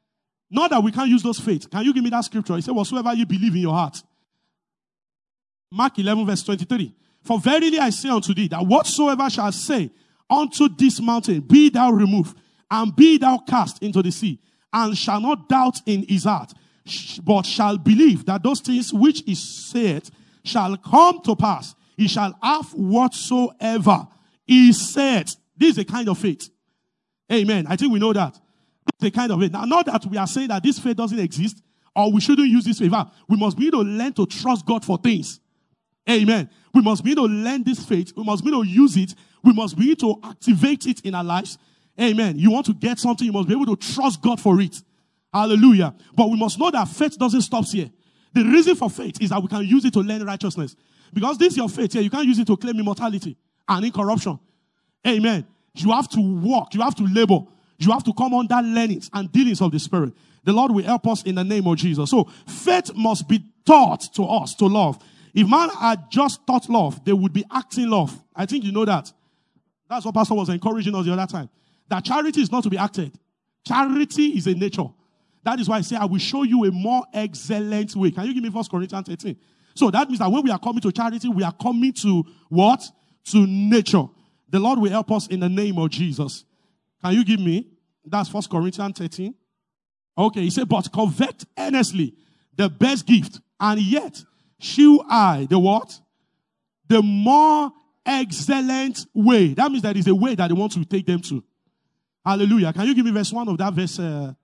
Not that we can't use those faith. Can you give me that scripture? He said, whatsoever you believe in your heart. Mark 11 verse 23. For verily I say unto thee, that whatsoever shall say unto this mountain, be thou removed, and be thou cast into the sea, and shall not doubt in his heart, but shall believe that those things which he saith shall come to pass, he shall have whatsoever he said. This is a kind of faith. Amen. I think we know that. This is a kind of faith. Now, not that we are saying that this faith doesn't exist, or we shouldn't use this faith. We must be able to learn to trust God for things. Amen. We must be able to learn this faith. We must be able to use it. We must be able to activate it in our lives. Amen. You want to get something, you must be able to trust God for it. Hallelujah. But we must know that faith doesn't stop here. The reason for faith is that we can use it to learn righteousness. Because this is your faith here. You can't use it to claim immortality and incorruption. Amen. You have to walk. You have to labor. You have to come under learnings and dealings of the Spirit. The Lord will help us in the name of Jesus. So faith must be taught to us to love. If man had just taught love, they would be acting love. I think you know that. That's what Pastor was encouraging us the other time. That charity is not to be acted. Charity is a nature. That is why I say I will show you a more excellent way. Can you give me 1 Corinthians 13? So that means that when we are coming to charity, we are coming to what? To nature. The Lord will help us in the name of Jesus. Can you give me? That's 1 Corinthians 13. Okay, he said, but covet earnestly the best gift, and yet shew I the what? The more excellent way. That means there is a way that they want to take them to. Hallelujah. Can you give me verse 1 of that verse?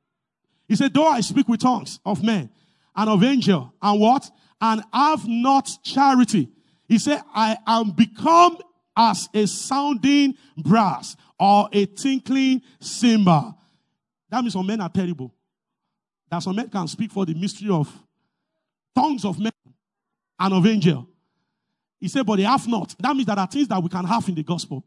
He said, though I speak with tongues of men and of angels, and what? And have not charity. He said, I am become as a sounding brass or a tinkling cymbal. That means some men are terrible. That some men can speak for the mystery of tongues of men and of angel. He said, but they have not. That means there are things that we can have in the gospel.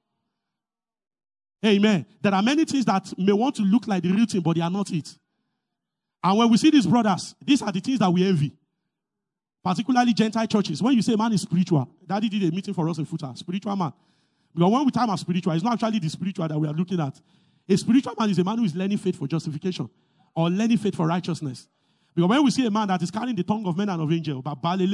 Amen. There are many things that may want to look like the real thing, but they are not it. And when we see these brothers, these are the things that we envy. Particularly Gentile churches. When you say man is spiritual, Daddy did a meeting for us in Futa, spiritual man. Because when we time as spiritual, it's not actually the spiritual that we are looking at. A spiritual man is a man who is learning faith for justification or learning faith for righteousness. Because when we see a man that is carrying the tongue of men and of angels,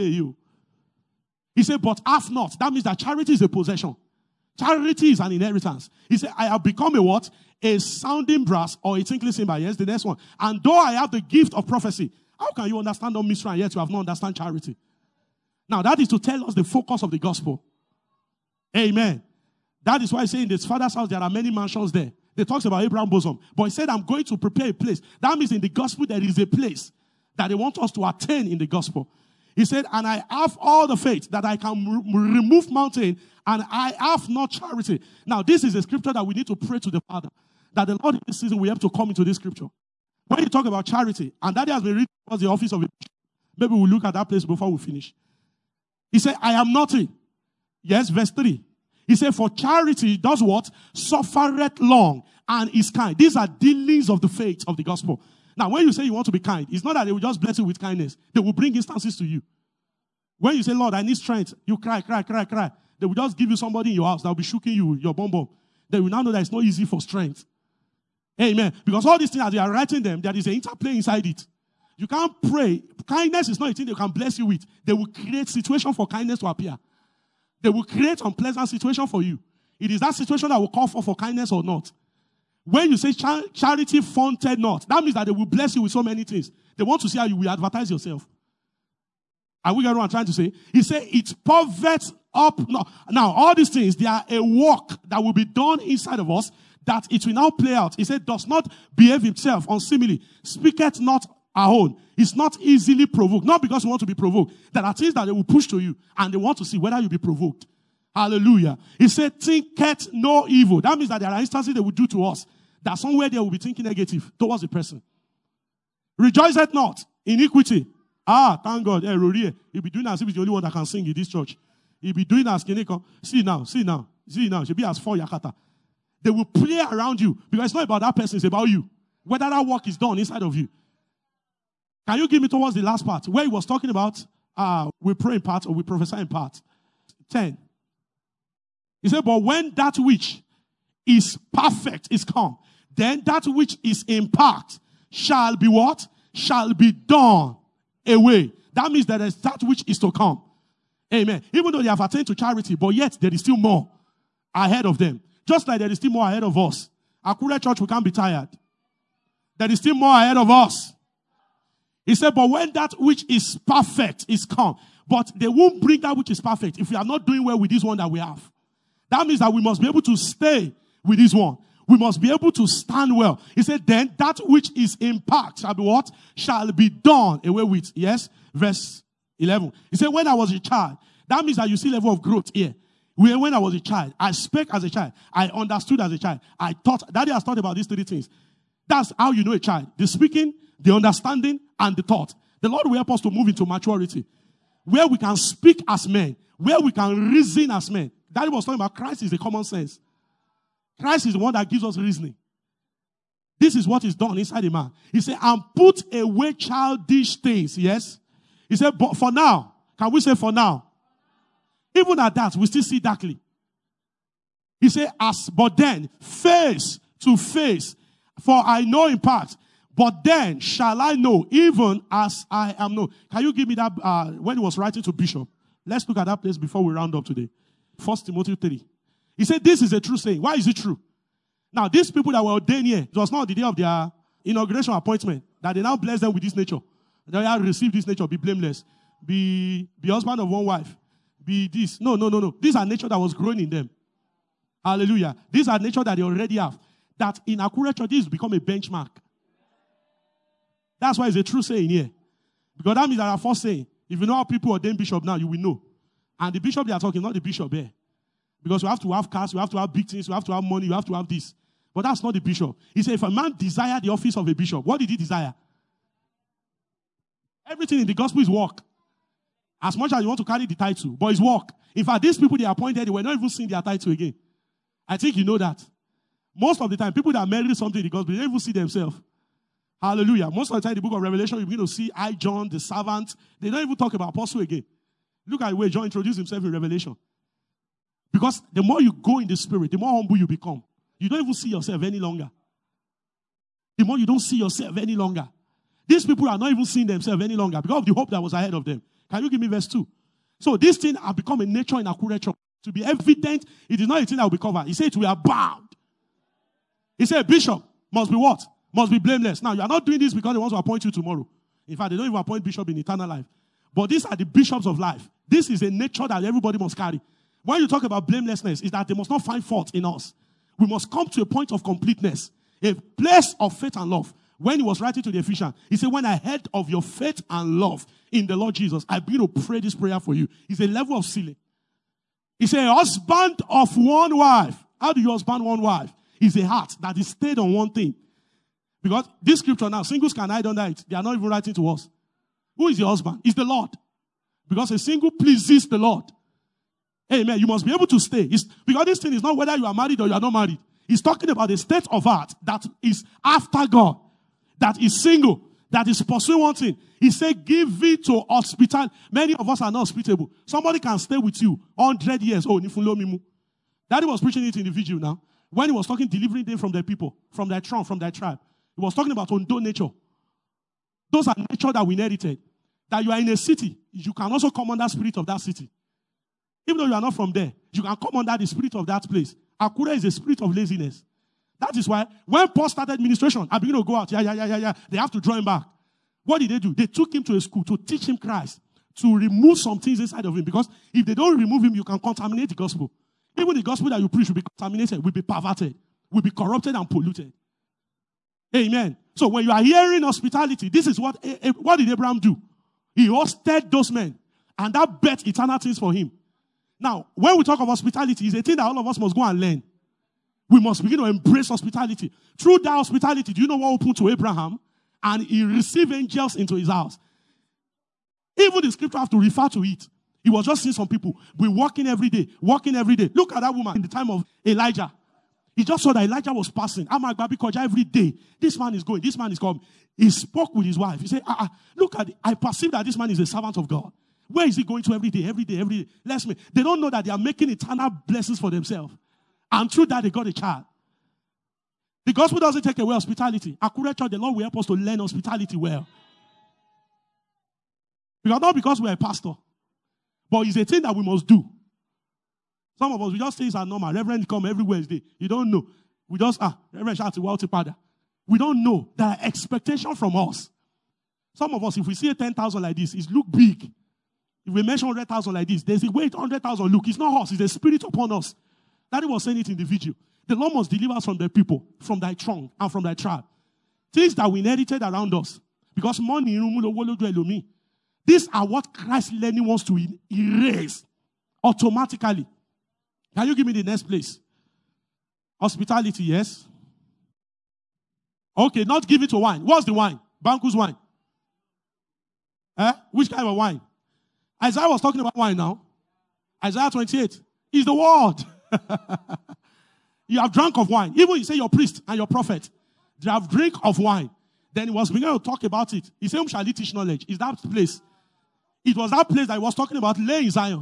he said, but have not. That means that charity is a possession. Charity is an inheritance. He said, I have become a what? A sounding brass or a tinkling cymbal. Yes, the next one. And though I have the gift of prophecy, how can you understand all mystery and yet you have not understand charity? Now, that is to tell us the focus of the gospel. Amen. That is why I say in this Father's house, there are many mansions there. They talks about Abraham bosom. But he said, I'm going to prepare a place. That means in the gospel, there is a place that they want us to attain in the gospel. He said, and I have all the faith that I can remove mountain, and I have not charity. Now, this is a scripture that we need to pray to the Father, that the Lord in this season we have to come into this scripture. When you talk about charity, and that has been written was the office of a bishop. Maybe we'll look at that place before we finish. He said, I am nothing. Yes, verse 3. He said, for charity does what? Suffereth long and is kind. These are dealings of the faith of the gospel. Now, when you say you want to be kind, it's not that they will just bless you with kindness. They will bring instances to you. When you say, Lord, I need strength, you cry. They will just give you somebody in your house that will be shooking you, your bum. They will now know that it's not easy for strength. Amen. Because all these things, as you are writing them, there is an interplay inside it. You can't pray. Kindness is not a thing they can bless you with. They will create situation for kindness to appear. They will create unpleasant situation for you. It is that situation that will call for kindness or not. When you say charity founted not, that means that they will bless you with so many things. They want to see how you will advertise yourself. Are we getting what I'm trying to say? He said, it povets up. Now, all these things, they are a work that will be done inside of us, that it will now play out. He said, does not behave himself unseemly, speaketh not our own. It's not easily provoked. Not because we want to be provoked. There are things that they will push to you, and they want to see whether you'll be provoked. Hallelujah. He said, thinketh no evil. That means that there are instances they will do to us, that somewhere they will be thinking negative towards the person. Rejoiceth not in iniquity. Thank God. Hey, Rory, he'll be doing as if he's the only one that can sing in this church. He'll be doing as Kineko. See now. She'll be as for Yakata. They will play around you, because it's not about that person, it's about you. Whether that work is done inside of you. Can you give me towards the last part, where he was talking about we pray in part or we prophesy in part? 10. He said, but when that which is perfect is come, then that which is in part shall be what? Shall be done away. That means that is that which is to come. Amen. Even though they have attained to charity, but yet there is still more ahead of them. Just like there is still more ahead of us. Akure Church, we can't be tired. There is still more ahead of us. He said, but when that which is perfect is come, but they won't bring that which is perfect if we are not doing well with this one that we have. That means that we must be able to stay with this one. We must be able to stand well. He said, then that which is in part shall be what? Shall be done away with. Yes? Verse 11. He said, when I was a child, that means that you see level of growth here. When I was a child, I spake as a child. I understood as a child. I thought, Daddy has thought about these three things. That's how you know a child. The speaking, the understanding, and the thought. The Lord will help us to move into maturity. Where we can speak as men. Where we can reason as men. Daddy was talking about Christ is the common sense. Christ is the one that gives us reasoning. This is what is done inside a man. He said, and put away childish things. Yes? He said, but for now. Can we say for now? Even at that, we still see darkly. He said, but then, face to face. For I know in part. But then shall I know, even as I am known. Can you give me that, when he was writing to Bishop? Let's look at that place before we round up today. 1 Timothy 3. He said, this is a true saying. Why is it true? Now, these people that were ordained here, it was not the day of their inauguration appointment, that they now bless them with this nature. They have received this nature, be blameless, be husband of one wife, be this. No. These are nature that was growing in them. Hallelujah. These are nature that they already have. That in Akure Church, this has become a benchmark. That's why it's a true saying here. Because that means that our first saying, if you know how people ordain bishop now, you will know. And the bishop they are talking, not the bishop here. Because you have to have cars, you have to have big things, you have to have money, you have to have this. But that's not the bishop. He said, if a man desire the office of a bishop, what did he desire? Everything in the gospel is work. As much as you want to carry the title, but it's work. In fact, these people they appointed, they were not even seeing their title again. I think you know that. Most of the time, people that marry something in the gospel, they don't even see themselves. Hallelujah. Most of the time, the book of Revelation, you begin to see I, John, the servant. They don't even talk about apostle again. Look at the way John introduced himself in Revelation. Because the more you go in the spirit, the more humble you become. You don't even see yourself any longer. The more you don't see yourself any longer. These people are not even seeing themselves any longer because of the hope that was ahead of them. Can you give me verse 2? So this thing has become a nature in Akure Church. To be evident, it is not a thing that will be covered. He said we are bound. He said bishop must be what? Must be blameless. Now, you are not doing this because they want to appoint you tomorrow. In fact, they don't even appoint bishop in eternal life. But these are the bishops of life. This is a nature that everybody must carry. When you talk about blamelessness, is that they must not find fault in us. We must come to a point of completeness, a place of faith and love. When he was writing to the Ephesians, he said, when I heard of your faith and love in the Lord Jesus, I begin to pray this prayer for you. It's a level of ceiling. He said, husband of one wife. How do you husband one wife? It's a heart that is stayed on one thing. Because this scripture now, singles can hide under it. They are not even writing to us. Who is your husband? It's the Lord. Because a single pleases the Lord. Amen. You must be able to stay. Because this thing is not whether you are married or you are not married. He's talking about a state of heart that is after God, that is single, that is pursuing one thing. He said, give it to hospital. Many of us are not hospitable. Somebody can stay with you 100 years. Oh, Nifulomimu. Daddy was preaching it in the video now. When he was talking, delivering them from their people, from their throne, from their tribe. He was talking about Ondo nature. Those are nature that we inherited. That you are in a city, you can also come under the spirit of that city. Even though you are not from there, you can come under the spirit of that place. Akure is a spirit of laziness. That is why when Paul started ministration, I began to go out. Yeah. They have to draw him back. What did they do? They took him to a school to teach him Christ, to remove some things inside of him. Because if they don't remove him, you can contaminate the gospel. Even the gospel that you preach will be contaminated, will be perverted, will be corrupted and polluted. Amen. So when you are hearing hospitality, this is what did Abraham do? He hosted those men. And that bet eternal things for him. Now, when we talk of hospitality, it's a thing that all of us must go and learn. We must begin to embrace hospitality. Through that hospitality, do you know what happened to Abraham? And he received angels into his house. Even the scripture have to refer to it. He was just seeing some people be walking every day. Look at that woman in the time of Elijah. He just saw that Elijah was passing. Every day. This man is going. This man is coming. He spoke with his wife. He said, look at it. I perceive that this man is a servant of God. Where is he going to every day? They don't know that they are making eternal blessings for themselves. And through that, they got a child. The gospel doesn't take away hospitality. Akure Church, the Lord will help us to learn hospitality well. Not because we're a pastor, But it's a thing that we must do. Some of us, we just say it's our normal. Reverend come every Wednesday. You don't know. We just, Reverend shout to Walter Pada. We don't know. There are expectations from us. Some of us, if we see a 10,000 like this, it look big. If we mention 100,000 like this, there's a way 100,000 look. It's not us. It's the spirit upon us. Daddy was saying it in the video. The Lord must deliver us from the people, from thy tongue, and from thy tribe. Things that we inherited around us. Because money, these are what Christ learning wants to erase automatically. Can you give me the next place? Hospitality, yes. Okay, not give it to wine. What's the wine? Banku's wine. Which kind of wine? Isaiah was talking about wine now. Isaiah 28 is the word. You have drunk of wine. Even you say your priest and your prophet, they have drink of wine. Then he was beginning to talk about it. He said, whom shall he teach knowledge? Is that place? It was that place that he was talking about, laying Zion.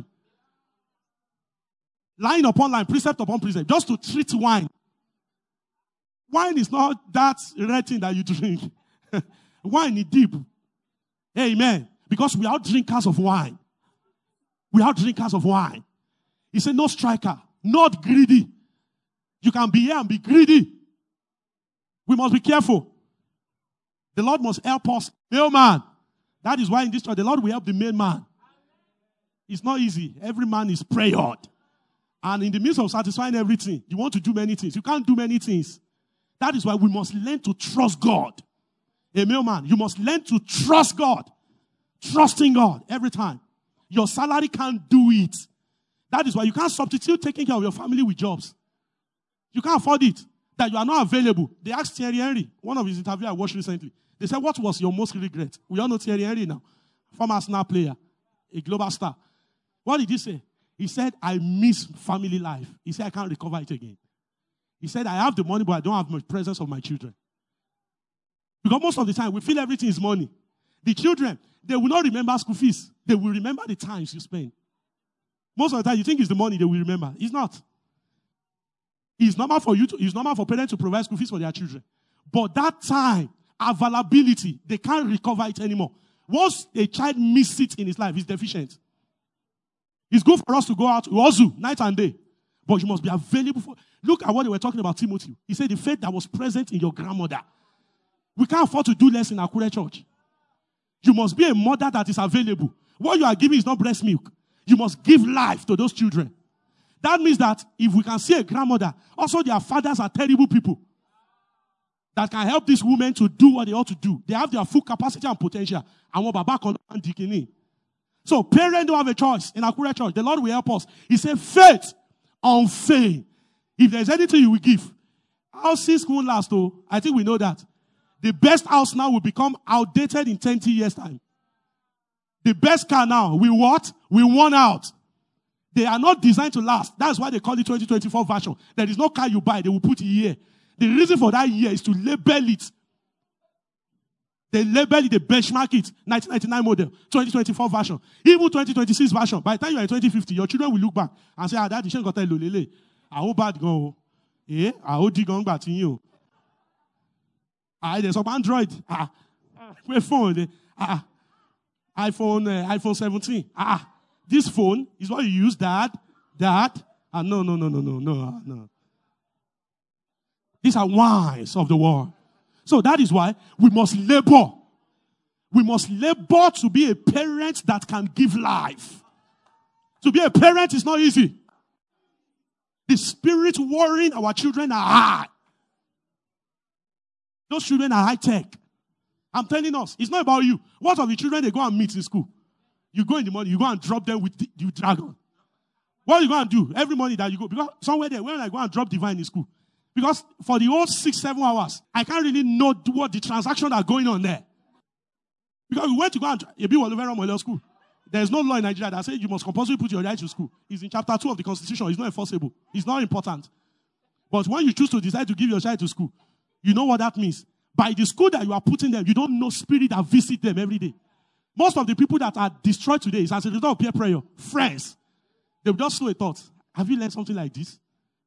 Line upon line, precept upon precept, just to treat wine. Wine is not that red thing that you drink. Wine is deep. Amen. Because we are drinkers of wine. We are drinkers of wine. He said, no striker, not greedy. You can be here and be greedy. We must be careful. The Lord must help us. Male man. That is why in this church, the Lord will help the male man. It's not easy. Every man is prayed. And in the midst of satisfying everything, you want to do many things. You can't do many things. That is why we must learn to trust God. A male man, you must learn to trust God. Trusting God every time. Your salary can't do it. That is why you can't substitute taking care of your family with jobs. You can't afford it. That you are not available. They asked Thierry Henry, one of his interviews I watched recently. They said, what was your most regret? We all know Thierry Henry now. Former Arsenal player. A global star. What did he say? He said, I miss family life. He said, I can't recover it again. He said, I have the money, but I don't have the presence of my children. Because most of the time, we feel everything is money. The children, they will not remember school fees. They will remember the times you spend. Most of the time, you think it's the money they will remember. It's not. It's normal for parents to provide school fees for their children. But that time, availability, they can't recover it anymore. Once a child misses it in his life, he's deficient. It's good for us to go out to Ozu night and day. But you must be available for. Look at what they were talking about Timothy. He said the faith that was present in your grandmother. We can't afford to do less in Akure Church. You must be a mother that is available. What you are giving is not breast milk. You must give life to those children. That means that if we can see a grandmother, also their fathers are terrible people that can help these women to do what they ought to do. They have their full capacity and potential. So parents don't have a choice in Akure Church. The Lord will help us. He said, faith unfailing. If there's anything you will give, houses won't last though. I think we know that. The best house now will become outdated in 20 years' time. The best car now will what? Will worn out. They are not designed to last. That's why they call it 2024 version. There is no car you buy, they will put a year. The reason for that year is to label it. They label it, they benchmark it. 1999 model, 2024 version. Even 2026 version. By the time you are in 2050, your children will look back and say, Daddy, she got a lolele. I hope bad go. I hope you go back to you. There's some Android. Phone. iPhone 17. This phone is what you use, Dad. No. These are wines of the world. So that is why we must labor. We must labor to be a parent that can give life. To be a parent is not easy. The spirit worrying our children are high. Those children are high tech. I'm telling us, it's not about you. What of the children they go and meet in school? You go in the morning, you go and drop them with the dragon. What are you going to do? Every morning that you go, because somewhere there, when I go and drop Divine in school, because for the whole 6-7 hours, I can't really know what the transactions are going on there. Because we went to go and school. There's no law in Nigeria that says you must compulsory put your right to school. It's in chapter 2 of the Constitution. It's not enforceable. It's not important. But when you choose to decide to give your child to school, you know what that means. By the school that you are putting them, you don't know spirit that visit them every day. Most of the people that are destroyed today is as a result of peer pressure. Friends. They will just throw a thought. Have you learned something like this?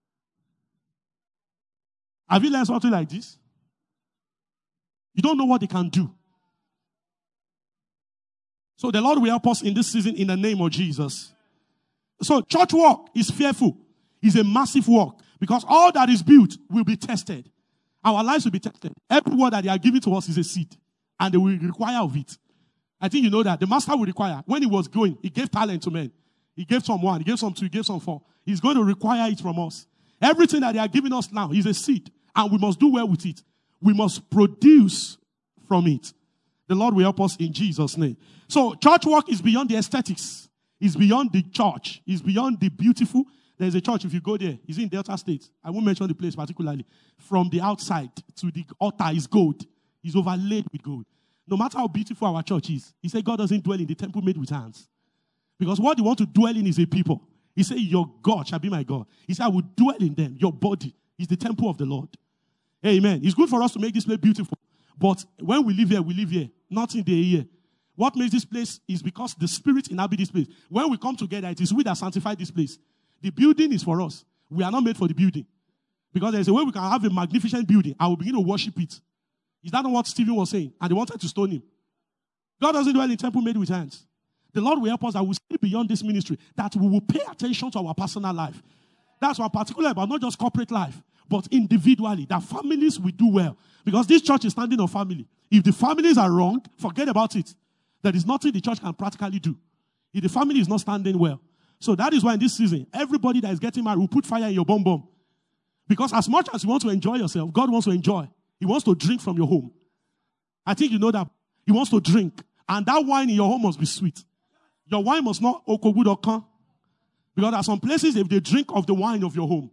Have you learned something like this? You don't know what they can do. So the Lord will help us in this season in the name of Jesus. So church work is fearful. It's a massive work because all that is built will be tested. Our lives will be tested. Every word that they are giving to us is a seed and they will require of it. I think you know that. The master will require. When he was going, he gave talent to men. He gave some 1, he gave some 2, he gave some 4. He's going to require it from us. Everything that they are giving us now is a seed and we must do well with it. We must produce from it. The Lord will help us in Jesus' name. So church work is beyond the aesthetics. It's beyond the church. It's beyond the beautiful. There's a church, if you go there, it's in Delta State. I won't mention the place particularly. From the outside to the altar is gold. It's overlaid with gold. No matter how beautiful our church is, he said God doesn't dwell in the temple made with hands. Because what you want to dwell in is a people. He said, your God shall be my God. He said, I will dwell in them. Your body is the temple of the Lord. Amen. It's good for us to make this place beautiful. But when we live here, we live here. Not in the here. What makes this place is because the Spirit inhabits this place. When we come together, it is we that sanctify this place. The building is for us. We are not made for the building. Because there's a way we can have a magnificent building and we'll begin to worship it. Is that not what Stephen was saying? And they wanted to stone him. God doesn't dwell in temple made with hands. The Lord will help us that we see beyond this ministry, that we will pay attention to our personal life. That's what I'm particular about, not just corporate life, but individually, that families will do well. Because this church is standing on family. If the families are wrong, forget about it. There is nothing the church can practically do. If the family is not standing well. So that is why in this season, everybody that is getting married will put fire in your bum bum. Because as much as you want to enjoy yourself, God wants to enjoy. He wants to drink from your home. I think you know that. He wants to drink. And that wine in your home must be sweet. Your wine must not okogudokan. Because there are some places, if they drink of the wine of your home,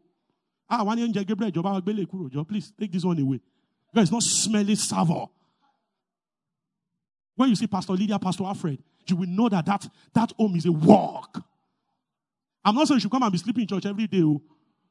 please take this one away. Because it's not smelly savor. When you see Pastor Lydia, Pastor Alfred, you will know that that home is a walk. I'm not saying you should come and be sleeping in church every day. Oh.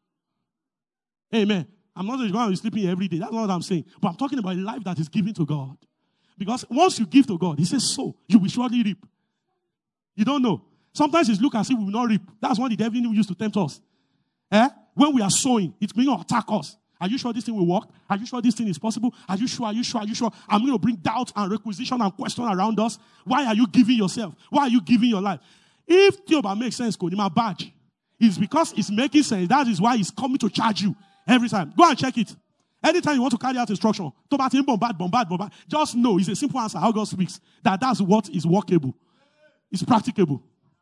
Amen. I'm not saying you should come and be sleeping every day. That's not what I'm saying. But I'm talking about a life that is given to God. Because once you give to God, he says, so, you will surely reap. You don't know. Sometimes it's look as if we will not reap. That's what the devil used to tempt us. When we are sowing, it's going to attack us. Are you sure this thing will work? Are you sure this thing is possible? Are you sure? Are you sure? Are you sure? I'm going to bring doubt and requisition and question around us. Why are you giving yourself? Why are you giving your life? If Tioba makes sense, my badge, it's because it's making sense. That is why it's coming to charge you every time. Go and check it. Anytime you want to carry out instruction, bombard, just know it's a simple answer how God speaks. That's what is workable. It's practicable.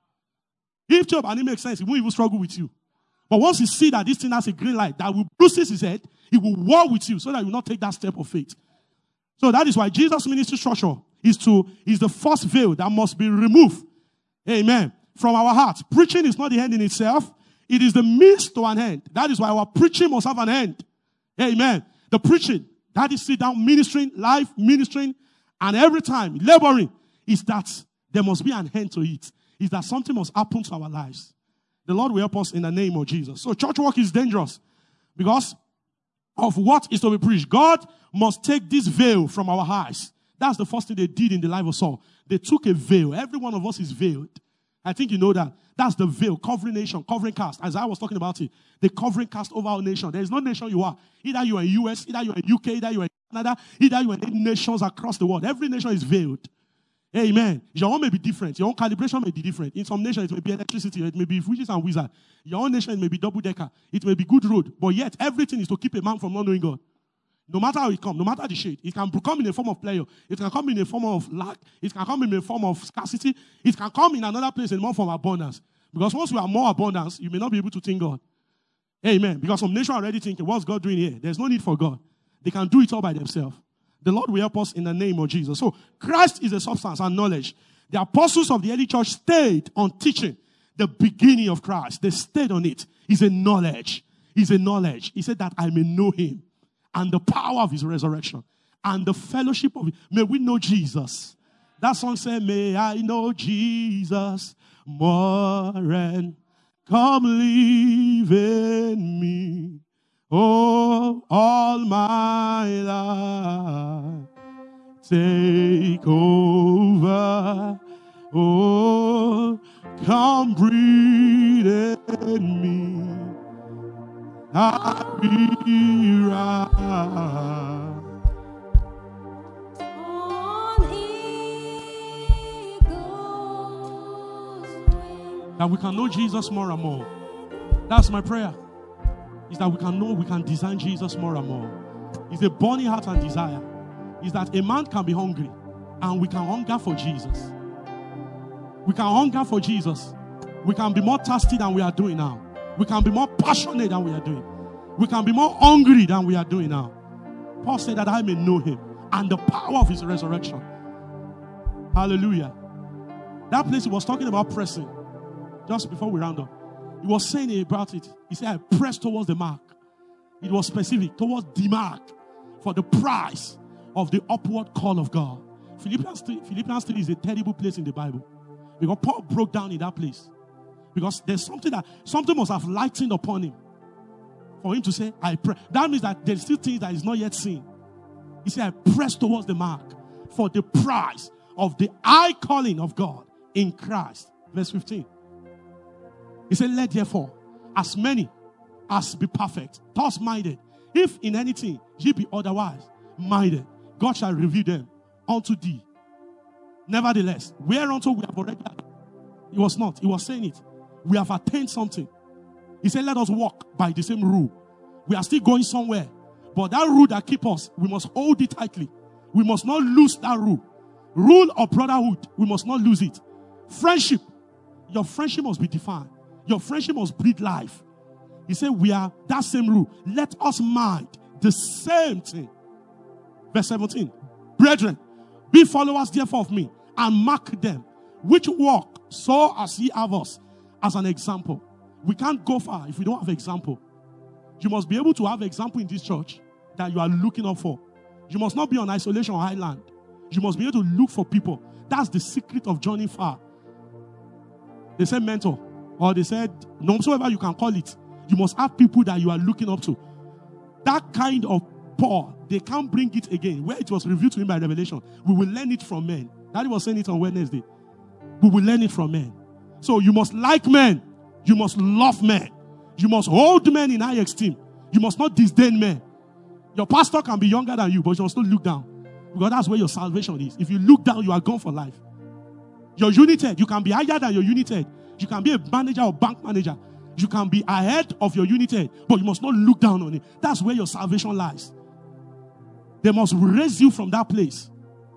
If Tioba makes sense, he won't even struggle with you. But once you see that this thing has a green light that will bruise his head, he will war with you so that you will not take that step of faith. So that is why Jesus' ministry structure is the first veil that must be removed. Amen. From our hearts. Preaching is not the end in itself. It is the means to an end. That is why our preaching must have an end. Amen. The preaching, that is sit down ministering, life ministering, and every time laboring, is that there must be an end to it. Is that something must happen to our lives. The Lord will help us in the name of Jesus. So church work is dangerous because of what is to be preached. God must take this veil from our eyes. That's the first thing they did in the life of Saul. They took a veil. Every one of us is veiled. I think you know that. That's the veil, covering nation, covering caste. As I was talking about it, the covering caste over our nation. There is no nation you are. Either you are in US, either you are in UK, either you are in Canada, either you are in nations across the world. Every nation is veiled. Amen. Your own may be different. Your own calibration may be different. In some nations, it may be electricity. It may be witches and wizards. Your own nation may be double-decker. It may be good road. But yet, everything is to keep a man from not knowing God. No matter how it comes, no matter the shade. It can come in a form of pleasure. It can come in a form of lack. It can come in a form of scarcity. It can come in another place in more form of abundance. Because once we have more abundance, you may not be able to think God. Amen. Because some nations are already thinking, what's God doing here? There's no need for God. They can do it all by themselves. The Lord will help us in the name of Jesus. So, Christ is a substance and knowledge. The apostles of the early church stayed on teaching the beginning of Christ. They stayed on it. It's a knowledge. It's a knowledge. He said that I may know him and the power of his resurrection and the fellowship of it. May we know Jesus. That song said, may I know Jesus more and come live in me. Oh, all my life, take over. Oh, come breathe in me. I'll be right. On eagle's That we can know Jesus more and more. That's my prayer. Is that we can design Jesus more and more. It's a burning heart and desire. Is that a man can be hungry and we can hunger for Jesus. We can hunger for Jesus. We can be more thirsty than we are doing now. We can be more passionate than we are doing. We can be more hungry than we are doing now. Paul said that I may know him and the power of his resurrection. Hallelujah. That place he was talking about pressing. Just before we round up. He was saying about it. He said, I press towards the mark. It was specific, towards the mark for the prize of the upward call of God. Philippians 3 is a terrible place in the Bible. Because Paul broke down in that place. Because there's something must have lightened upon him. For him to say, I pray. That means that there's still things that is not yet seen. He said, I press towards the mark for the prize of the high calling of God in Christ. Verse 15. He said, let therefore, as many as be perfect, thus minded, if in anything ye be otherwise minded, God shall reveal them unto thee. Nevertheless, whereunto we have already attained. He was not. He was saying it. We have attained something. He said, let us walk by the same rule. We are still going somewhere. But that rule that keeps us, we must hold it tightly. We must not lose that rule. Rule of brotherhood, we must not lose it. Friendship, your friendship must be defined. Your friendship must breathe life. He said, we are that same rule. Let us mind the same thing. Verse 17. Brethren, be followers therefore of me, and mark them which walk so as ye have us as an example. We can't go far if we don't have example. You must be able to have example in this church that you are looking up for. You must not be on isolation island. You must be able to look for people. That's the secret of journeying far. They said mentor, or they said, whatsoever you can call it. You must have people that you are looking up to. That kind of Paul, they can't bring it again. Where it was revealed to him by revelation, we will learn it from men. Daddy was saying it on Wednesday. We will learn it from men. So you must like men. You must love men. You must hold men in high esteem. You must not disdain men. Your pastor can be younger than you, but you must not look down. Because that's where your salvation is. If you look down, you are gone for life. Your unit head, you can be higher than your unit head. You can be a manager or bank manager. You can be ahead of your unit head, but you must not look down on it. That's where your salvation lies. They must raise you from that place.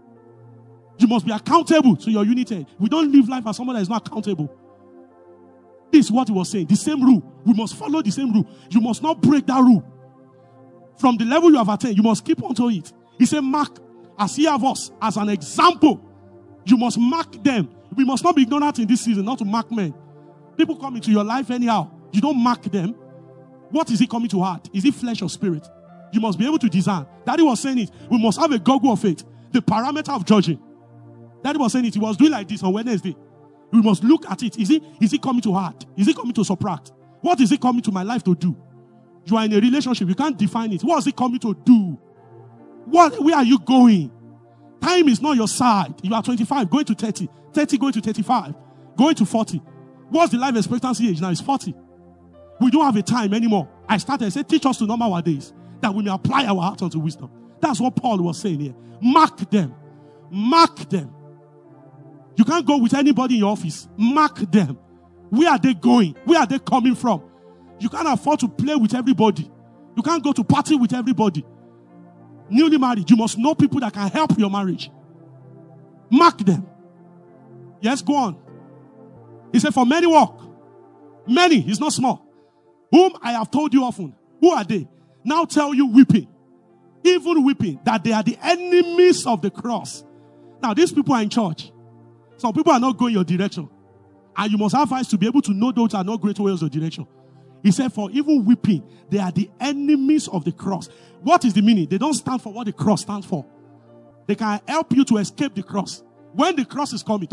You must be accountable to your unit head. We don't live life as someone that is not accountable. This is what he was saying. The same rule. We must follow the same rule. You must not break that rule. From the level you have attained, you must keep on to it. He said, mark as ye have us as an example. You must mark them. We must not be ignorant in this season, not to mark men. People come into your life anyhow. You don't mark them. What is it coming to heart? Is it flesh or spirit? You must be able to discern. Daddy was saying it. We must have a goggle of faith. The parameter of judging. Daddy was saying it. He was doing like this on Wednesday. We must look at it. Is it coming to heart? Is it coming to subtract? What is it coming to my life to do? You are in a relationship. You can't define it. What is it coming to do? Where are you going? Time is not your side. You are 25, going to 30. 30 going to 35. Going to 40. What's the life expectancy age now? It's 40. We don't have a time anymore. I said, teach us to number our days, that we may apply our heart unto wisdom. That's what Paul was saying here. Mark them. Mark them. You can't go with anybody in your office. Mark them. Where are they going? Where are they coming from? You can't afford to play with everybody. You can't go to party with everybody. Newly married, you must know people that can help your marriage. Mark them. Yes, go on. He said, for many walk. Many, is not small. Whom I have told you often. Who are they? Now tell you weeping. Even weeping, that they are the enemies of the cross. Now, these people are in church. Some people are not going your direction. And you must have eyes to be able to know those are not going towards your direction. He said, for even weeping, they are the enemies of the cross. What is the meaning? They don't stand for what the cross stands for. They can help you to escape the cross. When the cross is coming,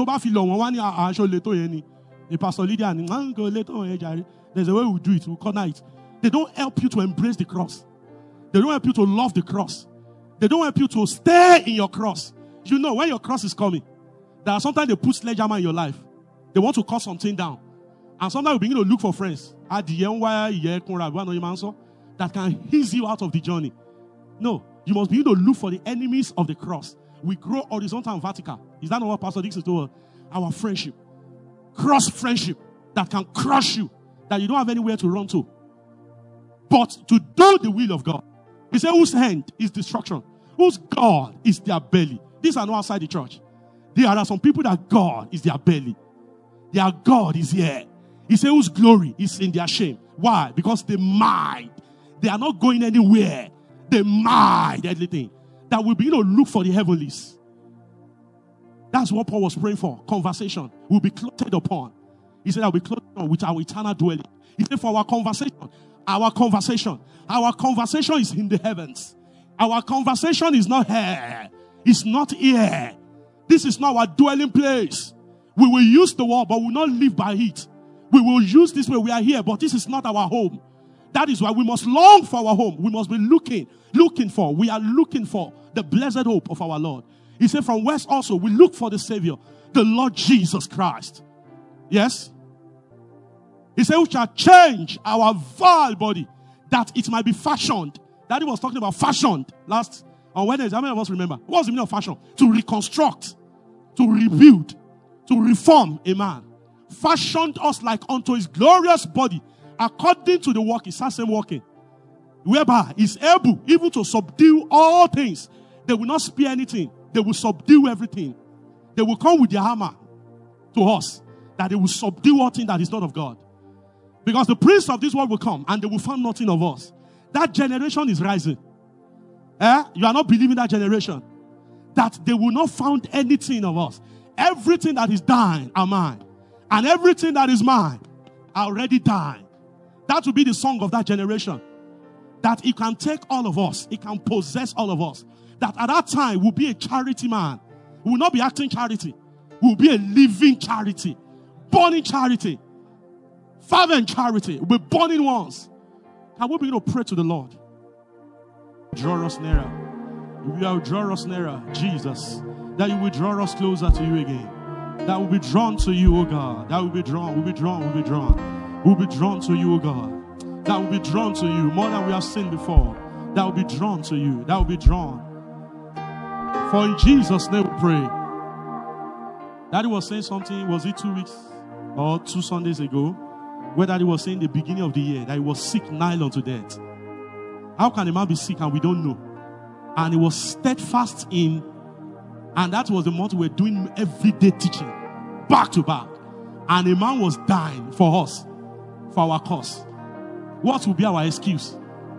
there's a way we do it. We corner it. They don't help you to embrace the cross. They don't help you to love the cross. They don't help you to stay in your cross. You know, when your cross is coming, there are sometimes they put sledgehammer in your life. They want to cut something down. And sometimes we begin to look for friends that can ease you out of the journey. No, you must begin to look for the enemies of the cross. We grow horizontal and vertical. Is that not what Pastor Dixon told us? Our friendship. Cross friendship. that can crush you, that you don't have anywhere to run to. But to do the will of God. He said, whose hand is destruction? Whose God is their belly? These are not outside the church. There are some people that God is their belly. Their God is here. He said, whose glory is in their shame. Why? Because they mind. They are not going anywhere. They mind everything. That we begin to look for the heavenlies. That's what Paul was praying for. Conversation will be clothed upon. He said, I will be clothed upon with our eternal dwelling. He said, for our conversation is in the heavens. Our conversation is not here. It's not here. This is not our dwelling place. We will use the word, but we will not live by it. We will use this way we are here, but this is not our home. That is why we must long for our home. We must be looking for. We are looking for the blessed hope of our Lord. He said, from west also, we look for the Savior, the Lord Jesus Christ. Yes? He said, we shall change our vile body, that it might be fashioned. Daddy was talking about fashioned on Wednesday. How many of us remember? What was the meaning of fashion? To reconstruct, to rebuild, to reform a man. Fashioned us like unto his glorious body, according to the work, he starts saying working, whereby he's able even to subdue all things. They will not spare anything. They will subdue everything. They will come with their hammer to us, that they will subdue all things that is not of God. Because the prince of this world will come and they will find nothing of us. That generation is rising. You are not believing that generation. That they will not find anything of us. Everything that is thine are mine. And everything that is mine are already thine. That will be the song of that generation. That it can take all of us. It can possess all of us. That at that time will be a charity man. We will not be acting charity. We will be a living charity. Born in charity. Fervent charity. We'll be born in ones. Can we begin to pray to the Lord? Draw us nearer. You will draw us nearer, Jesus. That you will draw us closer to you again. That will be drawn to you, oh God. That will be drawn, will be drawn, will be drawn. Will be drawn to you, oh God. That will be drawn to you more than we have seen before. That will be drawn to you. That will be drawn. For in Jesus' name we pray. Daddy was saying something, was it 2 weeks or 2 Sundays ago? Where Daddy was saying the beginning of the year that he was sick nigh unto death. How can a man be sick and we don't know? And he was steadfast in, and that was the month we were doing everyday teaching, back to back. And a man was dying for us, for our cause. What will be our excuse?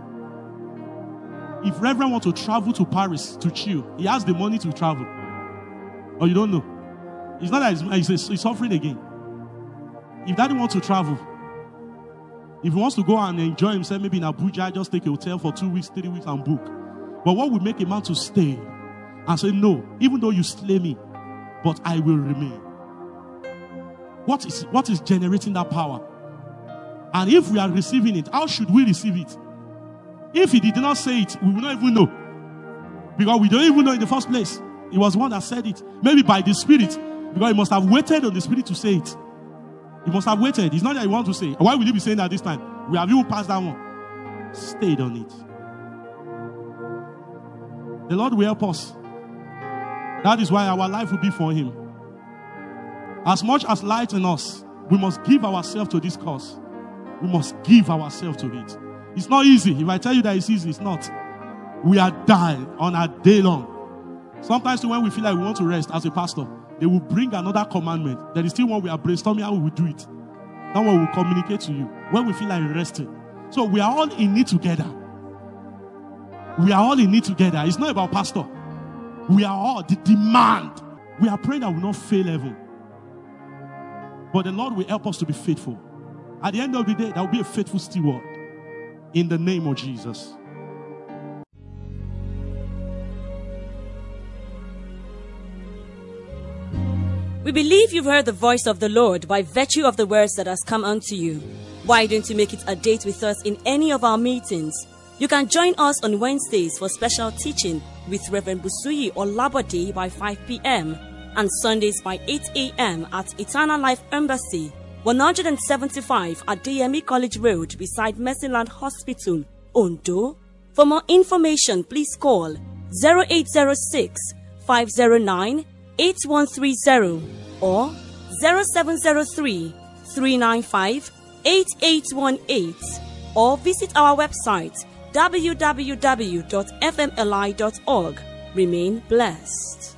If Reverend wants to travel to Paris to chill, he has the money to travel. Or you don't know. It's not that he's suffering again. If Daddy wants to travel, if he wants to go and enjoy himself, maybe in Abuja, just take a hotel for 2 weeks, 3 weeks and book. But what would make a man to stay and say, no, even though you slay me, but I will remain? What is generating that power? And if we are receiving it, how should we receive it? If he did not say it, we will not even know. Because we don't even know in the first place. It was one that said it. Maybe by the Spirit. Because he must have waited on the Spirit to say it. He must have waited. It's not that he wants to say. Why will you be saying that this time? We have even passed that one. Stayed on it. The Lord will help us. That is why our life will be for him. As much as light in us, we must give ourselves to this cause. We must give ourselves to it. It's not easy. If I tell you that it's easy, it's not. We are dying on a day long. Sometimes when we feel like we want to rest as a pastor, they will bring another commandment. There is still one we are brainstorming how we will do it. That one will communicate to you when we feel like resting. So we are all in it together. We are all in it together. It's not about pastor. We are all the demand. We are praying that we will not fail heaven. But the Lord will help us to be faithful. At the end of the day, there will be a faithful steward. In the name of Jesus. We believe you've heard the voice of the Lord by virtue of the words that has come unto you. Why don't you make it a date with us in any of our meetings? You can join us on Wednesdays for special teaching with Reverend Busuyi or Labode by 5 p.m. and Sundays by 8 a.m. at Eternal Life Embassy, 175 at DME College Road beside Mercyland Hospital, Ondo. For more information, please call 0806 509 8130 or 0703 395-8818 or visit our website www.fmli.org. Remain blessed.